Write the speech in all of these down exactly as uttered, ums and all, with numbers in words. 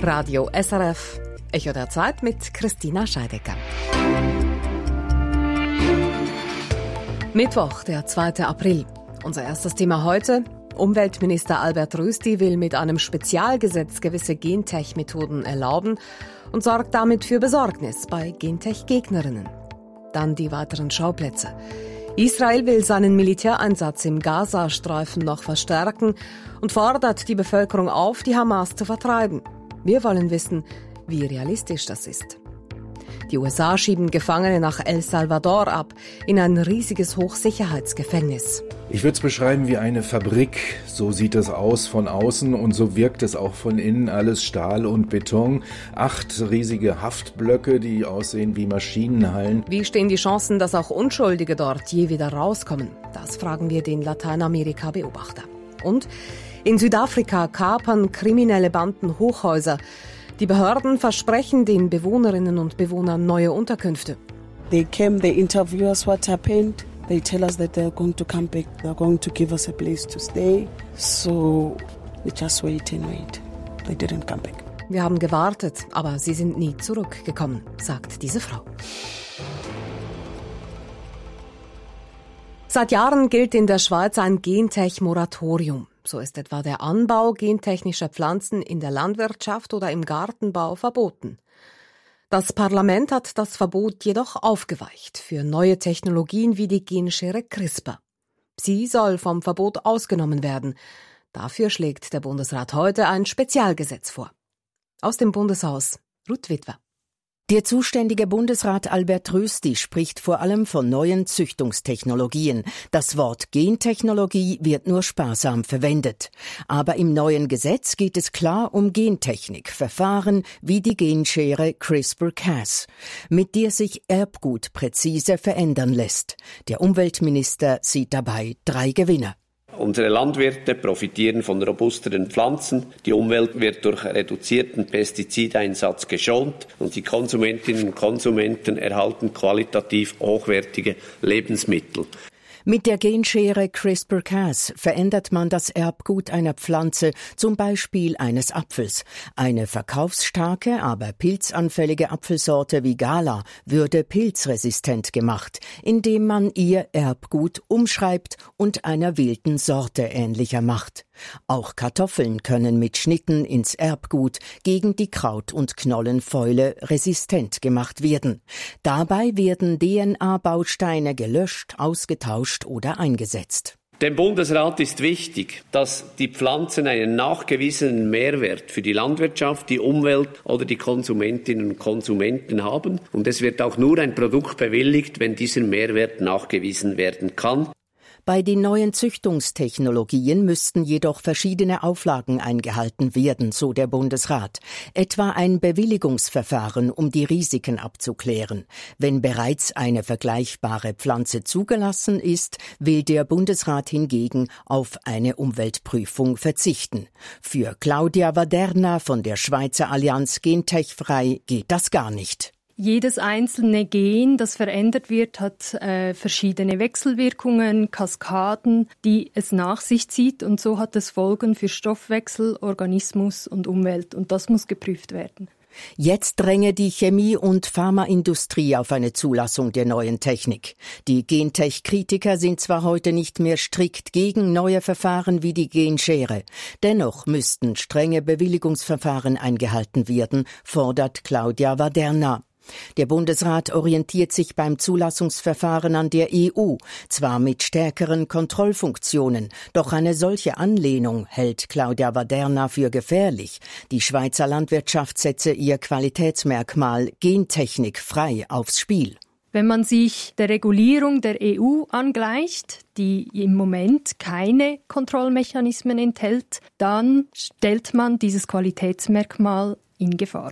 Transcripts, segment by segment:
Radio S R F, Echo der Zeit mit Christina Scheidecker. Mittwoch, der zweite April. Unser erstes Thema heute: Umweltminister Albert Rösti will mit einem Spezialgesetz gewisse Gentech-Methoden erlauben und sorgt damit für Besorgnis bei Gentech-Gegnerinnen. Dann die weiteren Schauplätze. Israel will seinen Militäreinsatz im Gazastreifen noch verstärken und fordert die Bevölkerung auf, die Hamas zu vertreiben. Wir wollen wissen, wie realistisch das ist. Die U S A schieben Gefangene nach El Salvador ab, in ein riesiges Hochsicherheitsgefängnis. Ich würde es beschreiben wie eine Fabrik. So sieht es aus von außen und so wirkt es auch von innen. Alles Stahl und Beton. Acht riesige Haftblöcke, die aussehen wie Maschinenhallen. Wie stehen die Chancen, dass auch Unschuldige dort je wieder rauskommen? Das fragen wir den Lateinamerika-Beobachter. Und in Südafrika kapern kriminelle Banden Hochhäuser. Die Behörden versprechen den Bewohnerinnen und Bewohnern neue Unterkünfte. They came, they interview us what happened. They tell us that they're going to come back. They're going to give us a place to stay. So we just wait and wait. They didn't come back. Wir haben gewartet, aber sie sind nie zurückgekommen, sagt diese Frau. Seit Jahren gilt in der Schweiz ein Gentech-Moratorium. So ist etwa der Anbau gentechnischer Pflanzen in der Landwirtschaft oder im Gartenbau verboten. Das Parlament hat das Verbot jedoch aufgeweicht für neue Technologien wie die Genschere CRISPR. Sie soll vom Verbot ausgenommen werden. Dafür schlägt der Bundesrat heute ein Spezialgesetz vor. Aus dem Bundeshaus, Ruth Witwer. Der zuständige Bundesrat Albert Rösti spricht vor allem von neuen Züchtungstechnologien. Das Wort Gentechnologie wird nur sparsam verwendet. Aber im neuen Gesetz geht es klar um Gentechnik, Verfahren wie die Genschere CRISPR Cas, mit der sich Erbgut präzise verändern lässt. Der Umweltminister sieht dabei drei Gewinner. Unsere Landwirte profitieren von robusteren Pflanzen, die Umwelt wird durch reduzierten Pestizideinsatz geschont und die Konsumentinnen und Konsumenten erhalten qualitativ hochwertige Lebensmittel. Mit der Genschere CRISPR Cas verändert man das Erbgut einer Pflanze, zum Beispiel eines Apfels. Eine verkaufsstarke, aber pilzanfällige Apfelsorte wie Gala würde pilzresistent gemacht, indem man ihr Erbgut umschreibt und einer wilden Sorte ähnlicher macht. Auch Kartoffeln können mit Schnitten ins Erbgut gegen die Kraut- und Knollenfäule resistent gemacht werden. Dabei werden D N A-Bausteine gelöscht, ausgetauscht oder eingesetzt. Dem Bundesrat ist wichtig, dass die Pflanzen einen nachgewiesenen Mehrwert für die Landwirtschaft, die Umwelt oder die Konsumentinnen und Konsumenten haben. Und es wird auch nur ein Produkt bewilligt, wenn dieser Mehrwert nachgewiesen werden kann. Bei den neuen Züchtungstechnologien müssten jedoch verschiedene Auflagen eingehalten werden, so der Bundesrat. Etwa ein Bewilligungsverfahren, um die Risiken abzuklären. Wenn bereits eine vergleichbare Pflanze zugelassen ist, will der Bundesrat hingegen auf eine Umweltprüfung verzichten. Für Claudia Waderna von der Schweizer Allianz Gentech-Frei geht das gar nicht. Jedes einzelne Gen, das verändert wird, hat äh, verschiedene Wechselwirkungen, Kaskaden, die es nach sich zieht. Und so hat es Folgen für Stoffwechsel, Organismus und Umwelt. Und das muss geprüft werden. Jetzt dränge die Chemie- und Pharmaindustrie auf eine Zulassung der neuen Technik. Die Gentech-Kritiker sind zwar heute nicht mehr strikt gegen neue Verfahren wie die Genschere. Dennoch müssten strenge Bewilligungsverfahren eingehalten werden, fordert Claudia Waderna. Der Bundesrat orientiert sich beim Zulassungsverfahren an der E U, zwar mit stärkeren Kontrollfunktionen, doch eine solche Anlehnung hält Claudia Waderna für gefährlich. Die Schweizer Landwirtschaft setze ihr Qualitätsmerkmal Gentechnik frei aufs Spiel. Wenn man sich der Regulierung der E U angleicht, die im Moment keine Kontrollmechanismen enthält, dann stellt man dieses Qualitätsmerkmal in Gefahr.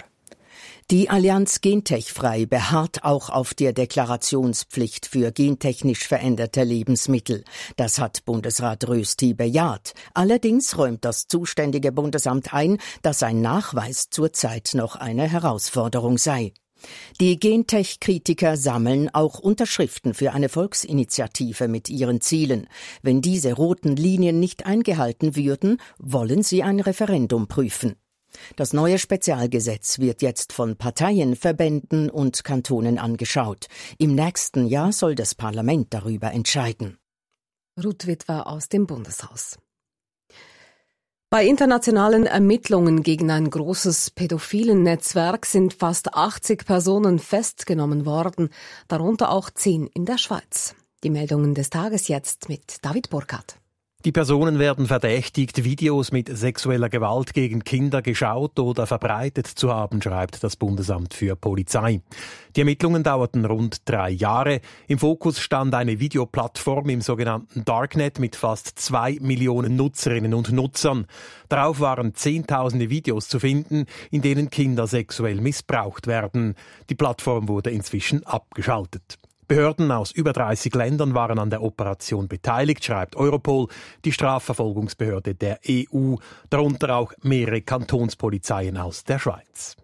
Die Allianz Gentech-Frei beharrt auch auf der Deklarationspflicht für gentechnisch veränderte Lebensmittel. Das hat Bundesrat Rösti bejaht. Allerdings räumt das zuständige Bundesamt ein, dass ein Nachweis zurzeit noch eine Herausforderung sei. Die Gentech-Kritiker sammeln auch Unterschriften für eine Volksinitiative mit ihren Zielen. Wenn diese roten Linien nicht eingehalten würden, wollen sie ein Referendum prüfen. Das neue Spezialgesetz wird jetzt von Parteien, Verbänden und Kantonen angeschaut. Im nächsten Jahr soll das Parlament darüber entscheiden. Ruth Witwer aus dem Bundeshaus. Bei internationalen Ermittlungen gegen ein großes pädophilen Netzwerk sind fast achtzig Personen festgenommen worden, darunter auch zehn in der Schweiz. Die Meldungen des Tages jetzt mit David Burkhardt. Die Personen werden verdächtigt, Videos mit sexueller Gewalt gegen Kinder geschaut oder verbreitet zu haben, schreibt das Bundesamt für Polizei. Die Ermittlungen dauerten rund drei Jahre. Im Fokus stand eine Videoplattform im sogenannten Darknet mit fast zwei Millionen Nutzerinnen und Nutzern. Darauf waren zehntausende Videos zu finden, in denen Kinder sexuell missbraucht werden. Die Plattform wurde inzwischen abgeschaltet. Behörden aus über dreißig Ländern waren an der Operation beteiligt, schreibt Europol, die Strafverfolgungsbehörde der E U, darunter auch mehrere Kantonspolizeien aus der Schweiz.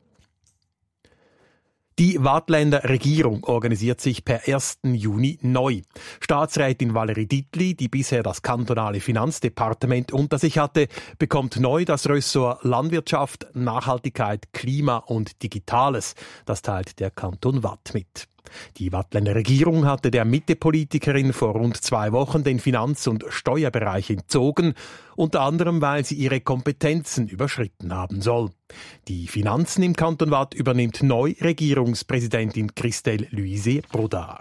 Die Waadtländer Regierung organisiert sich per ersten Juni neu. Staatsrätin Valerie Dietli, die bisher das kantonale Finanzdepartement unter sich hatte, bekommt neu das Ressort Landwirtschaft, Nachhaltigkeit, Klima und Digitales. Das teilt der Kanton Waadt mit. Die Waadtländer Regierung hatte der Mitte-Politikerin vor rund zwei Wochen den Finanz- und Steuerbereich entzogen, unter anderem weil sie ihre Kompetenzen überschritten haben soll. Die Finanzen im Kanton Waadt übernimmt neu Regierungspräsidentin Christelle Luisier-Brodard.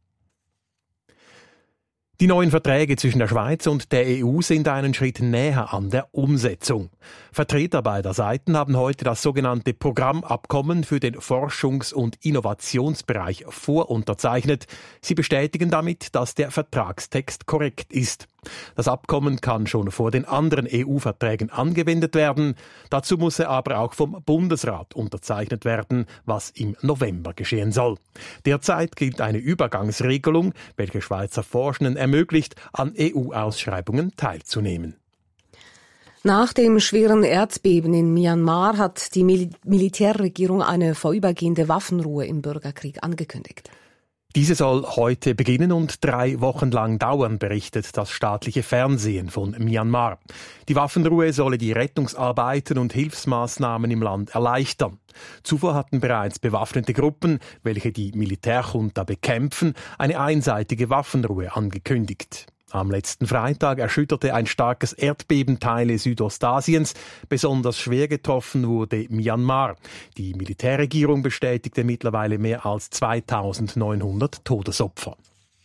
Die neuen Verträge zwischen der Schweiz und der E U sind einen Schritt näher an der Umsetzung. Vertreter beider Seiten haben heute das sogenannte Programmabkommen für den Forschungs- und Innovationsbereich vorunterzeichnet. Sie bestätigen damit, dass der Vertragstext korrekt ist. Das Abkommen kann schon vor den anderen E U-Verträgen angewendet werden. Dazu muss er aber auch vom Bundesrat unterzeichnet werden, was im November geschehen soll. Derzeit gilt eine Übergangsregelung, welche Schweizer Forschenden ermöglicht, an E U-Ausschreibungen teilzunehmen. Nach dem schweren Erdbeben in Myanmar hat die Mil- Militärregierung eine vorübergehende Waffenruhe im Bürgerkrieg angekündigt. Diese soll heute beginnen und drei Wochen lang dauern, berichtet das staatliche Fernsehen von Myanmar. Die Waffenruhe solle die Rettungsarbeiten und Hilfsmaßnahmen im Land erleichtern. Zuvor hatten bereits bewaffnete Gruppen, welche die Militärjunta bekämpfen, eine einseitige Waffenruhe angekündigt. Am letzten Freitag erschütterte ein starkes Erdbeben Teile Südostasiens. Besonders schwer getroffen wurde Myanmar. Die Militärregierung bestätigte mittlerweile mehr als zweitausendneunhundert Todesopfer.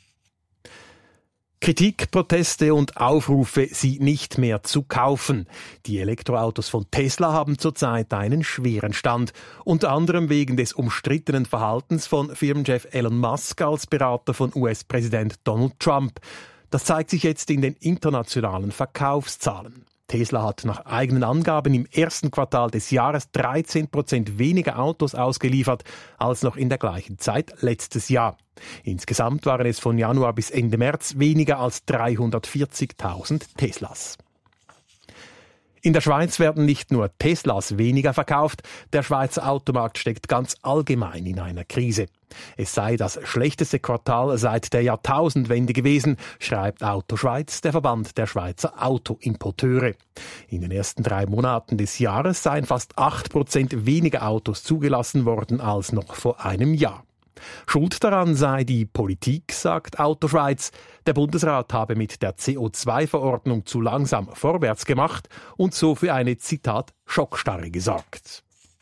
Kritik, Proteste und Aufrufe, sie nicht mehr zu kaufen. Die Elektroautos von Tesla haben zurzeit einen schweren Stand. Unter anderem wegen des umstrittenen Verhaltens von Firmenchef Elon Musk als Berater von U S-Präsident Donald Trump. Das zeigt sich jetzt in den internationalen Verkaufszahlen. Tesla hat nach eigenen Angaben im ersten Quartal des Jahres dreizehn Prozent weniger Autos ausgeliefert als noch in der gleichen Zeit letztes Jahr. Insgesamt waren es von Januar bis Ende März weniger als dreihundertvierzigtausend Teslas. In der Schweiz werden nicht nur Teslas weniger verkauft, der Schweizer Automarkt steckt ganz allgemein in einer Krise. Es sei das schlechteste Quartal seit der Jahrtausendwende gewesen, schreibt Auto Schweiz, der Verband der Schweizer Autoimporteure. In den ersten drei Monaten des Jahres seien fast acht Prozent weniger Autos zugelassen worden als noch vor einem Jahr. Schuld daran sei die Politik, sagt Auto Schweiz. Der Bundesrat habe mit der C O zwei Verordnung zu langsam vorwärts gemacht und so für eine, Zitat, Schockstarre gesorgt.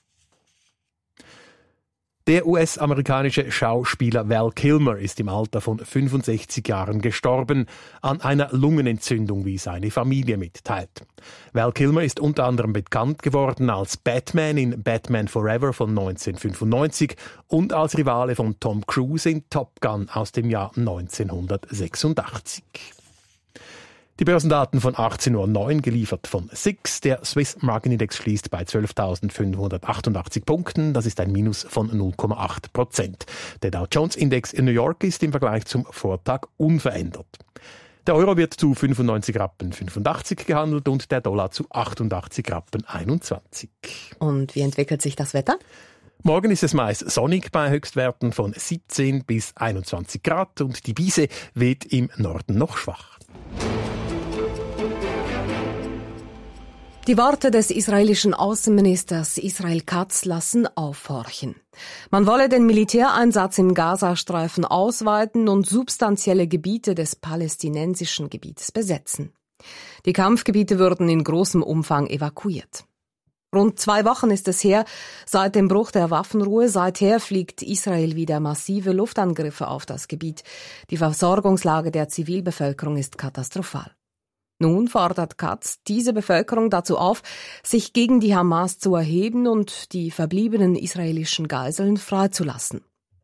Der U S-amerikanische Schauspieler Val Kilmer ist im Alter von fünfundsechzig Jahren gestorben, an einer Lungenentzündung, wie seine Familie mitteilt. Val Kilmer ist unter anderem bekannt geworden als Batman in Batman Forever von neunzehnhundertfünfundneunzig und als Rivale von Tom Cruise in Top Gun aus dem Jahr neunzehnhundertsechsundachtzig. Die Börsendaten von achtzehn Uhr neun geliefert von S I X. Der Swiss Market Index schließt bei zwölftausendfünfhundertachtundachtzig Punkten. Das ist ein Minus von null Komma acht Prozent. Der Dow Jones Index in New York ist im Vergleich zum Vortag unverändert. Der Euro wird zu fünfundneunzig Rappen fünfundachtzig gehandelt und der Dollar zu achtundachtzig Rappen einundzwanzig. Und wie entwickelt sich das Wetter? Morgen ist es meist sonnig bei Höchstwerten von siebzehn bis einundzwanzig Grad und die Brise weht im Norden noch schwach. Die Worte des israelischen Außenministers Israel Katz lassen aufhorchen. Man wolle den Militäreinsatz im Gazastreifen ausweiten und substanzielle Gebiete des palästinensischen Gebietes besetzen. Die Kampfgebiete würden in großem Umfang evakuiert. Rund zwei Wochen ist es her, seit dem Bruch der Waffenruhe. Seither fliegt Israel wieder massive Luftangriffe auf das Gebiet. Die Versorgungslage der Zivilbevölkerung ist katastrophal. Nun fordert Katz diese Bevölkerung dazu auf, sich gegen die Hamas zu erheben und die verbliebenen israelischen Geiseln freizulassen.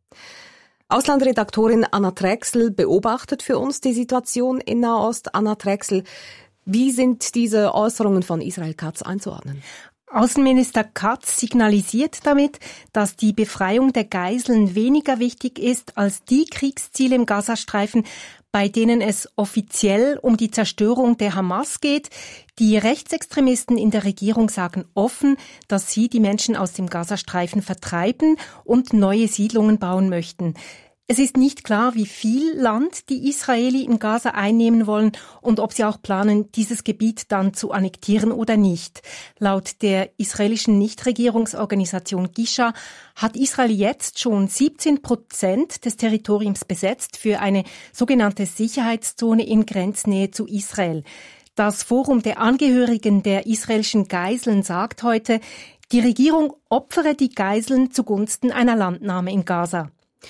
Auslandredaktorin Anna Trexel beobachtet für uns die Situation in Nahost. Anna Trexel, wie sind diese Äußerungen von Israel Katz einzuordnen? Außenminister Katz signalisiert damit, dass die Befreiung der Geiseln weniger wichtig ist als die Kriegsziele im Gazastreifen, bei denen es offiziell um die Zerstörung der Hamas geht. Die Rechtsextremisten in der Regierung sagen offen, dass sie die Menschen aus dem Gazastreifen vertreiben und neue Siedlungen bauen möchten. Es ist nicht klar, wie viel Land die Israeli in Gaza einnehmen wollen und ob sie auch planen, dieses Gebiet dann zu annektieren oder nicht. Laut der israelischen Nichtregierungsorganisation Gisha hat Israel jetzt schon siebzehn Prozent des Territoriums besetzt für eine sogenannte Sicherheitszone in Grenznähe zu Israel. Das Forum der Angehörigen der israelischen Geiseln sagt heute, die Regierung opfere die Geiseln zugunsten einer Landnahme in Gaza.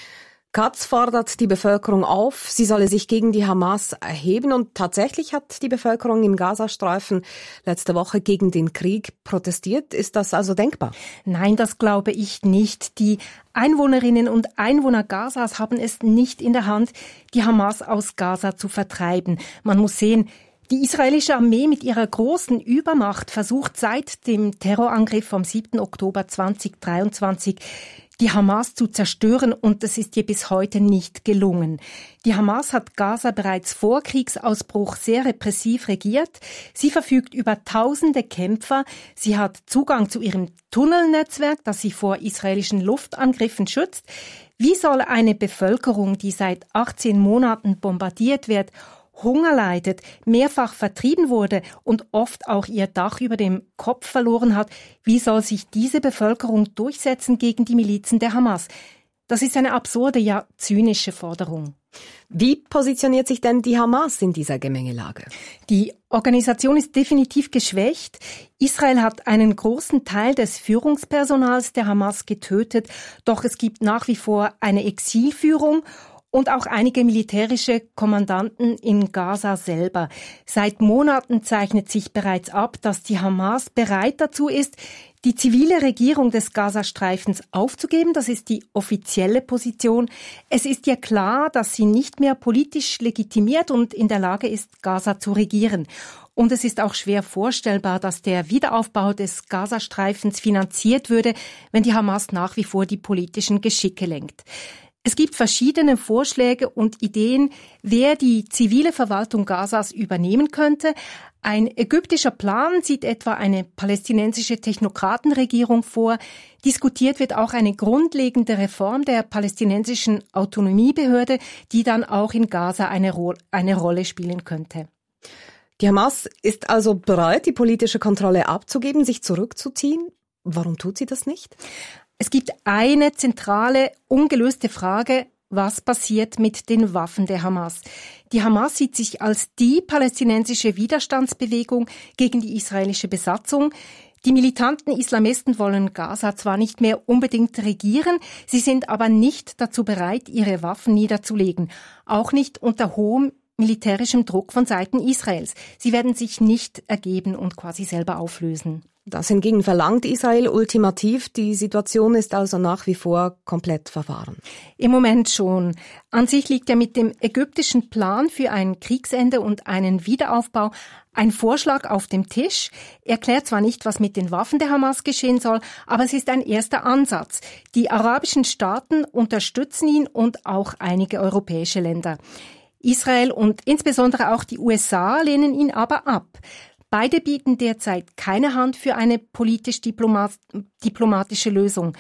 Katz fordert die Bevölkerung auf, sie solle sich gegen die Hamas erheben, und tatsächlich hat die Bevölkerung im Gazastreifen letzte Woche gegen den Krieg protestiert. Ist das also denkbar? Nein, das glaube ich nicht. Die Einwohnerinnen und Einwohner Gazas haben es nicht in der Hand, die Hamas aus Gaza zu vertreiben. Man muss sehen, die israelische Armee mit ihrer großen Übermacht versucht seit dem Terrorangriff vom siebten Oktober zweitausenddreiundzwanzig die Hamas zu zerstören, und das ist ihr bis heute nicht gelungen. Die Hamas hat Gaza bereits vor Kriegsausbruch sehr repressiv regiert. Sie verfügt über tausende Kämpfer. Sie hat Zugang zu ihrem Tunnelnetzwerk, das sie vor israelischen Luftangriffen schützt. Wie soll eine Bevölkerung, die seit achtzehn Monaten bombardiert wird, Hunger leidet, mehrfach vertrieben wurde und oft auch ihr Dach über dem Kopf verloren hat, wie soll sich diese Bevölkerung durchsetzen gegen die Milizen der Hamas? Das ist eine absurde, ja zynische Forderung. Wie positioniert sich denn die Hamas in dieser Gemengelage? Die Organisation ist definitiv geschwächt. Israel hat einen großen Teil des Führungspersonals der Hamas getötet, doch es gibt nach wie vor eine Exilführung und auch einige militärische Kommandanten in Gaza selber. Seit Monaten zeichnet sich bereits ab, dass die Hamas bereit dazu ist, die zivile Regierung des Gazastreifens aufzugeben. Das ist die offizielle Position. Es ist ihr klar, dass sie nicht mehr politisch legitimiert und in der Lage ist, Gaza zu regieren. Und es ist auch schwer vorstellbar, dass der Wiederaufbau des Gazastreifens finanziert würde, wenn die Hamas nach wie vor die politischen Geschicke lenkt. Es gibt verschiedene Vorschläge und Ideen, wer die zivile Verwaltung Gazas übernehmen könnte. Ein ägyptischer Plan sieht etwa eine palästinensische Technokratenregierung vor. Diskutiert wird auch eine grundlegende Reform der palästinensischen Autonomiebehörde, die dann auch in Gaza eine, Ro- eine Rolle spielen könnte. Die Hamas ist also bereit, die politische Kontrolle abzugeben, sich zurückzuziehen. Warum tut sie das nicht? Es gibt eine zentrale, ungelöste Frage: Was passiert mit den Waffen der Hamas? Die Hamas sieht sich als die palästinensische Widerstandsbewegung gegen die israelische Besatzung. Die militanten Islamisten wollen Gaza zwar nicht mehr unbedingt regieren, sie sind aber nicht dazu bereit, ihre Waffen niederzulegen. Auch nicht unter hohem militärischem Druck von Seiten Israels. Sie werden sich nicht ergeben und quasi selber auflösen. Das hingegen verlangt Israel ultimativ. Die Situation ist also nach wie vor komplett verfahren. Im Moment schon. An sich liegt ja mit dem ägyptischen Plan für ein Kriegsende und einen Wiederaufbau ein Vorschlag auf dem Tisch. Er klärt zwar nicht, was mit den Waffen der Hamas geschehen soll, aber es ist ein erster Ansatz. Die arabischen Staaten unterstützen ihn und auch einige europäische Länder. Israel und insbesondere auch die U S A lehnen ihn aber ab. Beide bieten derzeit keine Hand für eine politisch-diplomatische Lösung.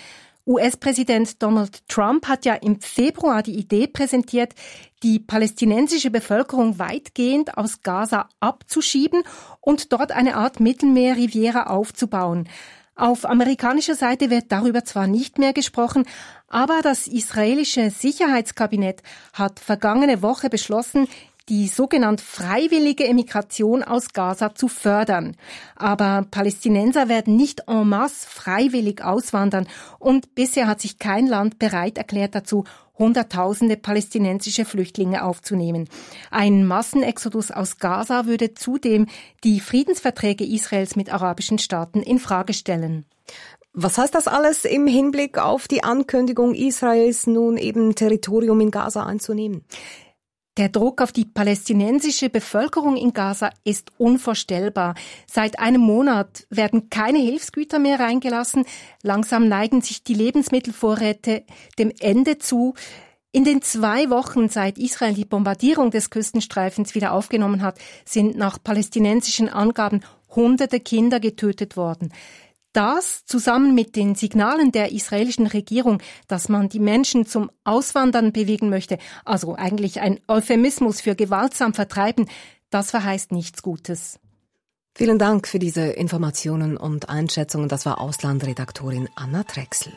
U S-Präsident Donald Trump hat ja im Februar die Idee präsentiert, die palästinensische Bevölkerung weitgehend aus Gaza abzuschieben und dort eine Art Mittelmeer-Riviera aufzubauen. Auf amerikanischer Seite wird darüber zwar nicht mehr gesprochen, aber das israelische Sicherheitskabinett hat vergangene Woche beschlossen, die sogenannte freiwillige Emigration aus Gaza zu fördern. Aber Palästinenser werden nicht en masse freiwillig auswandern und bisher hat sich kein Land bereit erklärt dazu, Hunderttausende palästinensische Flüchtlinge aufzunehmen. Ein Massenexodus aus Gaza würde zudem die Friedensverträge Israels mit arabischen Staaten in Frage stellen. Was heißt das alles im Hinblick auf die Ankündigung Israels, nun eben Territorium in Gaza einzunehmen? Der Druck auf die palästinensische Bevölkerung in Gaza ist unvorstellbar. Seit einem Monat werden keine Hilfsgüter mehr reingelassen. Langsam neigen sich die Lebensmittelvorräte dem Ende zu. In den zwei Wochen, seit Israel die Bombardierung des Küstenstreifens wieder aufgenommen hat, sind nach palästinensischen Angaben hunderte Kinder getötet worden. Das zusammen mit den Signalen der israelischen Regierung, dass man die Menschen zum Auswandern bewegen möchte, also eigentlich ein Euphemismus für gewaltsam vertreiben, das verheißt nichts Gutes. Vielen Dank für diese Informationen und Einschätzungen. Das war Auslandredaktorin Anna Drechsel.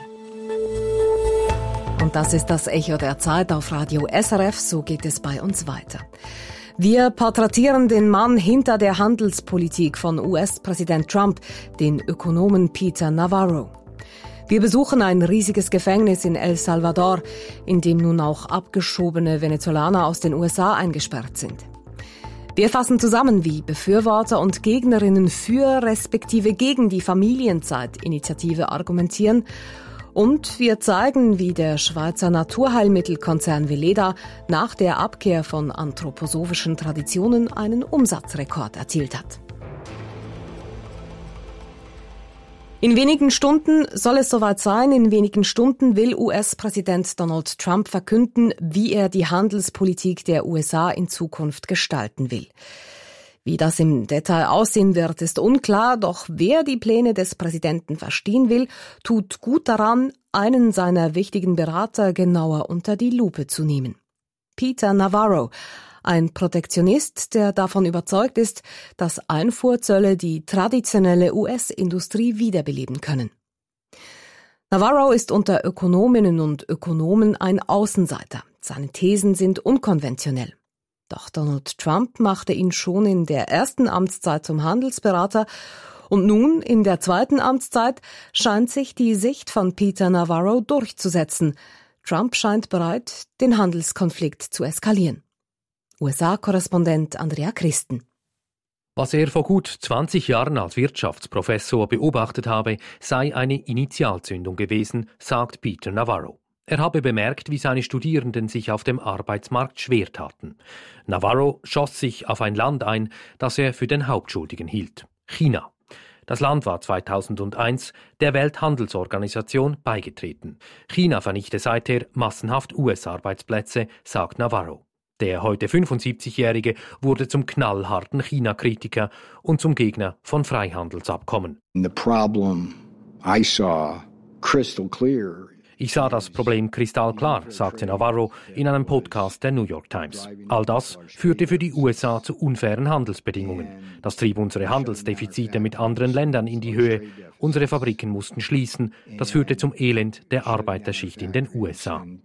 Und das ist das Echo der Zeit auf Radio S R F. So geht es bei uns weiter. Wir porträtieren den Mann hinter der Handelspolitik von U S-Präsident Trump, den Ökonomen Peter Navarro. Wir besuchen ein riesiges Gefängnis in El Salvador, in dem nun auch abgeschobene Venezolaner aus den U S A eingesperrt sind. Wir fassen zusammen, wie Befürworter und Gegnerinnen für respektive gegen die Familienzeit-Initiative argumentieren. Und wir zeigen, wie der Schweizer Naturheilmittelkonzern Veleda nach der Abkehr von anthroposophischen Traditionen einen Umsatzrekord erzielt hat. In wenigen Stunden soll es soweit sein. In wenigen Stunden will U S-Präsident Donald Trump verkünden, wie er die Handelspolitik der U S A in Zukunft gestalten will. Wie das im Detail aussehen wird, ist unklar, doch wer die Pläne des Präsidenten verstehen will, tut gut daran, einen seiner wichtigen Berater genauer unter die Lupe zu nehmen. Peter Navarro, ein Protektionist, der davon überzeugt ist, dass Einfuhrzölle die traditionelle U S-Industrie wiederbeleben können. Navarro ist unter Ökonominnen und Ökonomen ein Außenseiter. Seine Thesen sind unkonventionell. Doch Donald Trump machte ihn schon in der ersten Amtszeit zum Handelsberater und nun in der zweiten Amtszeit scheint sich die Sicht von Peter Navarro durchzusetzen. Trump scheint bereit, den Handelskonflikt zu eskalieren. U S A-Korrespondent Andrea Christen. Was er vor gut zwanzig Jahren als Wirtschaftsprofessor beobachtet habe, sei eine Initialzündung gewesen, sagt Peter Navarro. Er habe bemerkt, wie seine Studierenden sich auf dem Arbeitsmarkt schwer taten. Navarro schoss sich auf ein Land ein, das er für den Hauptschuldigen hielt: China. Das Land war zweitausendeins der Welthandelsorganisation beigetreten. China vernichte seither massenhaft U S-Arbeitsplätze, sagt Navarro. Der heute fünfundsiebzigjährige wurde zum knallharten China-Kritiker und zum Gegner von Freihandelsabkommen. The problem I saw crystal clear. Ich sah das Problem kristallklar, sagte Navarro in einem Podcast der New York Times. All das führte für die U S A zu unfairen Handelsbedingungen. Das trieb unsere Handelsdefizite mit anderen Ländern in die Höhe. Unsere Fabriken mussten schließen. Das führte zum Elend der Arbeiterschicht in den U S A.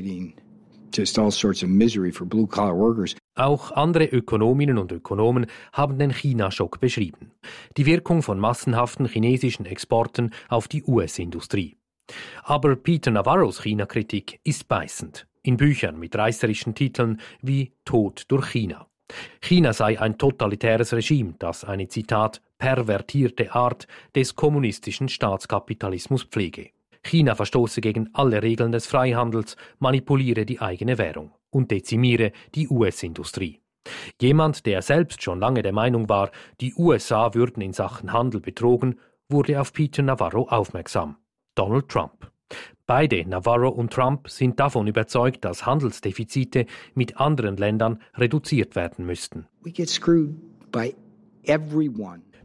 Auch andere Ökonominnen und Ökonomen haben den China-Schock beschrieben. Die Wirkung von massenhaften chinesischen Exporten auf die U S-Industrie. Aber Peter Navarros China-Kritik ist beißend. In Büchern mit reißerischen Titeln wie Tod durch China. China sei ein totalitäres Regime, das eine, Zitat, pervertierte Art des kommunistischen Staatskapitalismus pflege. China verstoße gegen alle Regeln des Freihandels, manipuliere die eigene Währung und dezimiere die U S-Industrie. Jemand, der selbst schon lange der Meinung war, die U S A würden in Sachen Handel betrogen, wurde auf Peter Navarro aufmerksam: Donald Trump. Beide, Navarro und Trump, sind davon überzeugt, dass Handelsdefizite mit anderen Ländern reduziert werden müssten. We get screwed by everyone.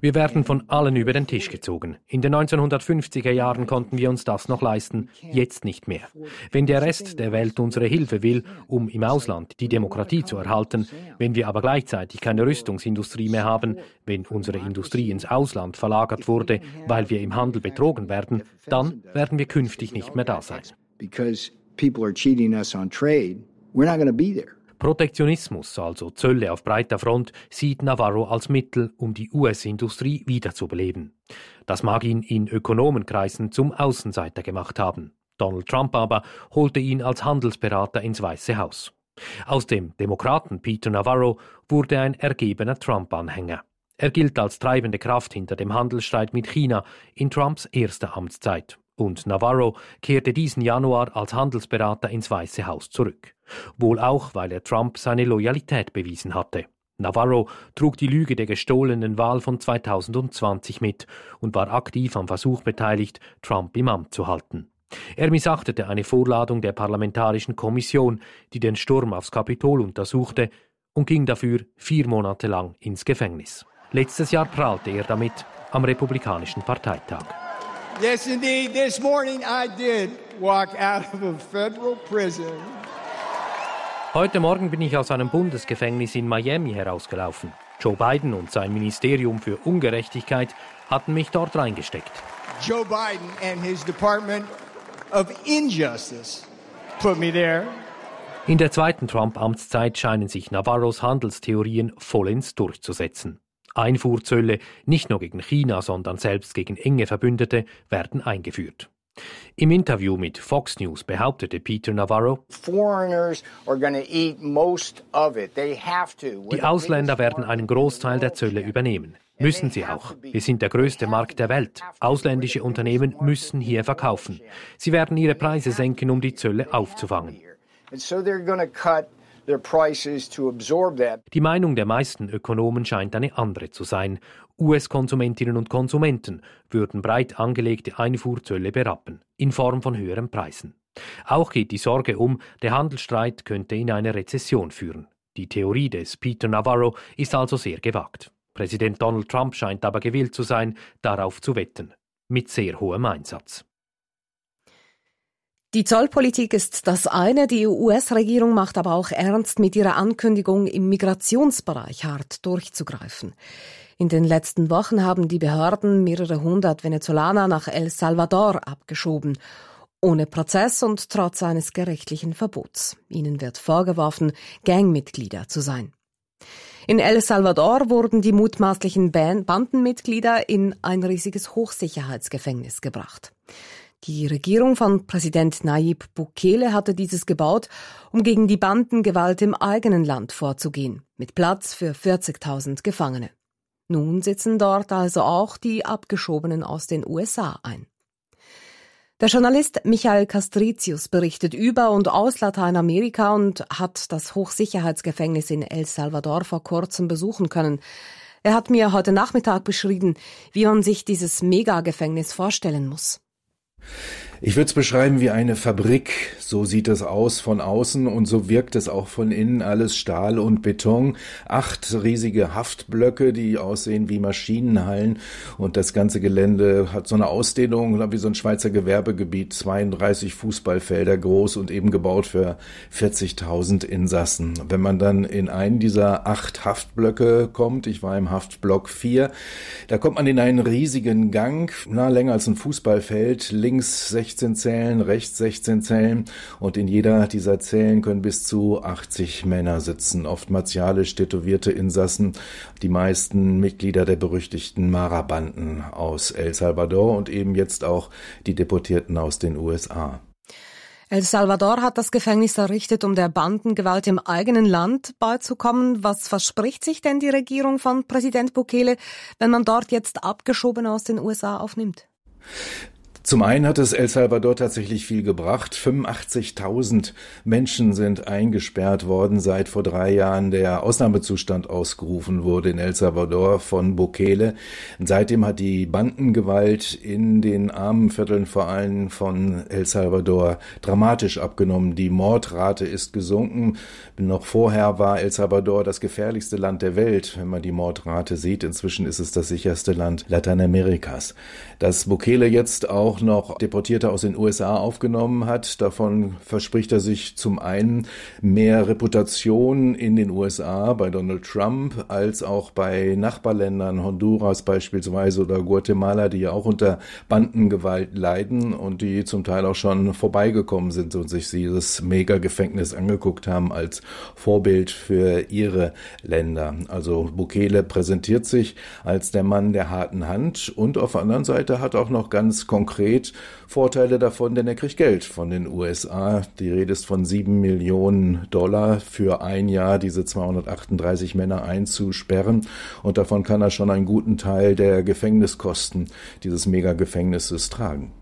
Wir werden von allen über den Tisch gezogen. In den neunzehnhundertfünfziger Jahren konnten wir uns das noch leisten, jetzt nicht mehr. Wenn der Rest der Welt unsere Hilfe will, um im Ausland die Demokratie zu erhalten, wenn wir aber gleichzeitig keine Rüstungsindustrie mehr haben, wenn unsere Industrie ins Ausland verlagert wurde, weil wir im Handel betrogen werden, dann werden wir künftig nicht mehr da sein. Because people are cheating us on trade, we're not going to be there. Protektionismus, also Zölle auf breiter Front, sieht Navarro als Mittel, um die U S-Industrie wiederzubeleben. Das mag ihn in Ökonomenkreisen zum Außenseiter gemacht haben. Donald Trump aber holte ihn als Handelsberater ins Weiße Haus. Aus dem Demokraten Peter Navarro wurde ein ergebener Trump-Anhänger. Er gilt als treibende Kraft hinter dem Handelsstreit mit China in Trumps erster Amtszeit. Und Navarro kehrte diesen Januar als Handelsberater ins Weiße Haus zurück. Wohl auch, weil er Trump seine Loyalität bewiesen hatte. Navarro trug die Lüge der gestohlenen Wahl von zweitausendzwanzig mit und war aktiv am Versuch beteiligt, Trump im Amt zu halten. Er missachtete eine Vorladung der Parlamentarischen Kommission, die den Sturm aufs Kapitol untersuchte, und ging dafür vier Monate lang ins Gefängnis. Letztes Jahr prahlte er damit am Republikanischen Parteitag. Yes, indeed. This morning I did walk out of a federal prison. Heute Morgen bin ich aus einem Bundesgefängnis in Miami herausgelaufen. Joe Biden und sein Ministerium für Ungerechtigkeit hatten mich dort reingesteckt. Joe Biden and his Department of Injustice put me there. In der zweiten Trump-Amtszeit scheinen sich Navarros Handelstheorien vollends durchzusetzen. Einfuhrzölle, nicht nur gegen China, sondern selbst gegen enge Verbündete, werden eingeführt. Im Interview mit Fox News behauptete Peter Navarro, die Ausländer werden einen Großteil der Zölle übernehmen. Müssen sie auch. Wir sind der größte Markt der Welt. Ausländische Unternehmen müssen hier verkaufen. Sie werden ihre Preise senken, um die Zölle aufzufangen. Die Meinung der meisten Ökonomen scheint eine andere zu sein. U S-Konsumentinnen und Konsumenten würden breit angelegte Einfuhrzölle berappen, in Form von höheren Preisen. Auch geht die Sorge um, der Handelsstreit könnte in eine Rezession führen. Die Theorie des Peter Navarro ist also sehr gewagt. Präsident Donald Trump scheint aber gewillt zu sein, darauf zu wetten. Mit sehr hohem Einsatz. Die Zollpolitik ist das eine, die U S-Regierung macht aber auch ernst mit ihrer Ankündigung, im Migrationsbereich hart durchzugreifen. In den letzten Wochen haben die Behörden mehrere hundert Venezolaner nach El Salvador abgeschoben, ohne Prozess und trotz eines gerichtlichen Verbots. Ihnen wird vorgeworfen, Gangmitglieder zu sein. In El Salvador wurden die mutmaßlichen Bandenmitglieder in ein riesiges Hochsicherheitsgefängnis gebracht. Die Regierung von Präsident Nayib Bukele hatte dieses gebaut, um gegen die Bandengewalt im eigenen Land vorzugehen, mit Platz für vierzigtausend Gefangene. Nun sitzen dort also auch die Abgeschobenen aus den U S A ein. Der Journalist Michael Castricius berichtet über und aus Lateinamerika und hat das Hochsicherheitsgefängnis in El Salvador vor kurzem besuchen können. Er hat mir heute Nachmittag beschrieben, wie man sich dieses Megagefängnis vorstellen muss. Ich würde es beschreiben wie eine Fabrik. So sieht es aus von außen und so wirkt es auch von innen. Alles Stahl und Beton. Acht riesige Haftblöcke, die aussehen wie Maschinenhallen. Und das ganze Gelände hat so eine Ausdehnung wie so ein Schweizer Gewerbegebiet. zweiunddreißig Fußballfelder groß und eben gebaut für vierzigtausend Insassen. Wenn man dann in einen dieser acht Haftblöcke kommt, ich war im Haftblock vier, da kommt man in einen riesigen Gang, na, länger als ein Fußballfeld, links sechzehn Zellen, rechts sechzehn Zellen und in jeder dieser Zellen können bis zu achtzig Männer sitzen, oft martialisch tätowierte Insassen, die meisten Mitglieder der berüchtigten Mara-Banden aus El Salvador und eben jetzt auch die Deportierten aus den U S A. El Salvador hat das Gefängnis errichtet, um der Bandengewalt im eigenen Land beizukommen. Was verspricht sich denn die Regierung von Präsident Bukele, wenn man dort jetzt Abgeschobene aus den U S A aufnimmt? Zum einen hat es El Salvador tatsächlich viel gebracht. fünfundachtzigtausend Menschen sind eingesperrt worden, seit vor drei Jahren der Ausnahmezustand ausgerufen wurde in El Salvador von Bukele. Seitdem hat die Bandengewalt in den armen Vierteln vor allem von El Salvador dramatisch abgenommen. Die Mordrate ist gesunken. Noch vorher war El Salvador das gefährlichste Land der Welt, wenn man die Mordrate sieht. Inzwischen ist es das sicherste Land Lateinamerikas. Dass Bukele jetzt auch noch Deportierte aus den U S A aufgenommen hat. Davon verspricht er sich zum einen mehr Reputation in den U S A bei Donald Trump als auch bei Nachbarländern, Honduras beispielsweise oder Guatemala, die ja auch unter Bandengewalt leiden und die zum Teil auch schon vorbeigekommen sind und sich dieses Mega-Gefängnis angeguckt haben als Vorbild für ihre Länder. Also Bukele präsentiert sich als der Mann der harten Hand und auf der anderen Seite hat auch noch ganz konkret Vorteile davon, denn er kriegt Geld von den U S A. Die Rede ist von sieben Millionen Dollar für ein Jahr, diese zweihundertachtunddreißig Männer einzusperren. Und davon kann er schon einen guten Teil der Gefängniskosten dieses Megagefängnisses tragen.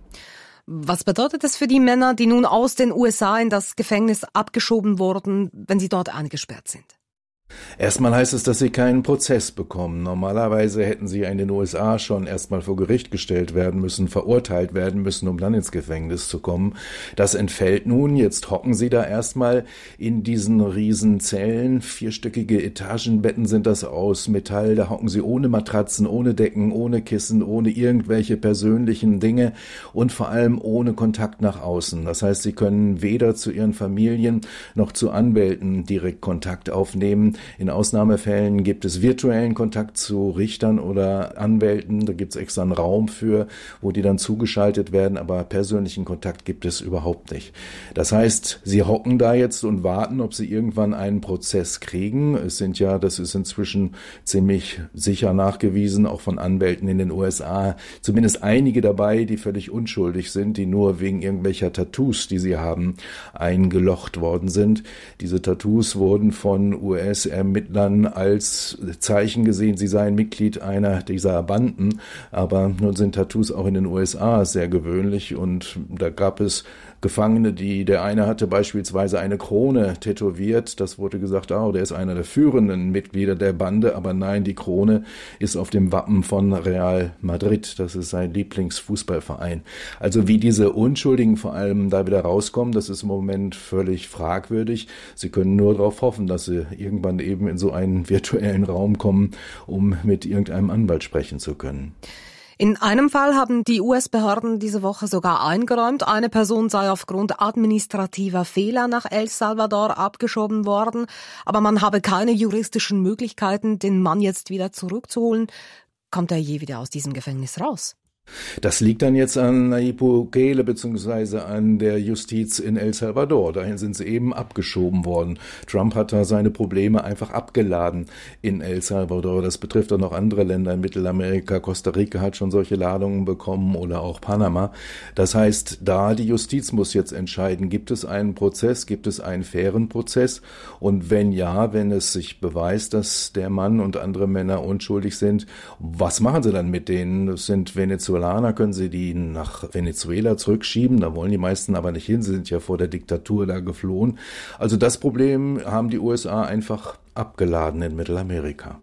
Was bedeutet es für die Männer, die nun aus den U S A in das Gefängnis abgeschoben wurden, wenn sie dort eingesperrt sind? Erstmal heißt es, dass sie keinen Prozess bekommen. Normalerweise hätten sie in den U S A schon erstmal vor Gericht gestellt werden müssen, verurteilt werden müssen, um dann ins Gefängnis zu kommen. Das entfällt nun. Jetzt hocken sie da erstmal in diesen riesen Zellen. Vierstöckige Etagenbetten sind das aus Metall. Da hocken sie ohne Matratzen, ohne Decken, ohne Kissen, ohne irgendwelche persönlichen Dinge und vor allem ohne Kontakt nach außen. Das heißt, sie können weder zu ihren Familien noch zu Anwälten direkt Kontakt aufnehmen. In Ausnahmefällen gibt es virtuellen Kontakt zu Richtern oder Anwälten. Da gibt es extra einen Raum für, wo die dann zugeschaltet werden, aber persönlichen Kontakt gibt es überhaupt nicht. Das heißt, sie hocken da jetzt und warten, ob sie irgendwann einen Prozess kriegen. Es sind ja, das ist inzwischen ziemlich sicher nachgewiesen, auch von Anwälten in den U S A, zumindest einige dabei, die völlig unschuldig sind, die nur wegen irgendwelcher Tattoos, die sie haben, eingelocht worden sind. Diese Tattoos wurden von U S-Ermittlern als Zeichen gesehen, sie seien Mitglied einer dieser Banden, aber nun sind Tattoos auch in den U S A sehr gewöhnlich und da gab es Gefangene, die, der eine hatte beispielsweise eine Krone tätowiert, das wurde gesagt, ah, der ist einer der führenden Mitglieder der Bande, aber nein, die Krone ist auf dem Wappen von Real Madrid, das ist sein Lieblingsfußballverein. Also wie diese Unschuldigen vor allem da wieder rauskommen, das ist im Moment völlig fragwürdig. Sie können nur darauf hoffen, dass sie irgendwann eben in so einen virtuellen Raum kommen, um mit irgendeinem Anwalt sprechen zu können. In einem Fall haben die U S-Behörden diese Woche sogar eingeräumt, eine Person sei aufgrund administrativer Fehler nach El Salvador abgeschoben worden, aber man habe keine juristischen Möglichkeiten, den Mann jetzt wieder zurückzuholen. Kommt er je wieder aus diesem Gefängnis raus? Das liegt dann jetzt an Nayib Bukele bzw. an der Justiz in El Salvador. Dahin sind sie eben abgeschoben worden. Trump hat da seine Probleme einfach abgeladen in El Salvador. Das betrifft auch noch andere Länder in Mittelamerika. Costa Rica hat schon solche Ladungen bekommen oder auch Panama. Das heißt, da die Justiz muss jetzt entscheiden, gibt es einen Prozess, gibt es einen fairen Prozess? Und wenn ja, wenn es sich beweist, dass der Mann und andere Männer unschuldig sind, was machen sie dann mit denen? Das sind Venezuelaner. Können sie die nach Venezuela zurückschieben, da wollen die meisten aber nicht hin, sie sind ja vor der Diktatur da geflohen. Also das Problem haben die U S A einfach abgeladen in Mittelamerika.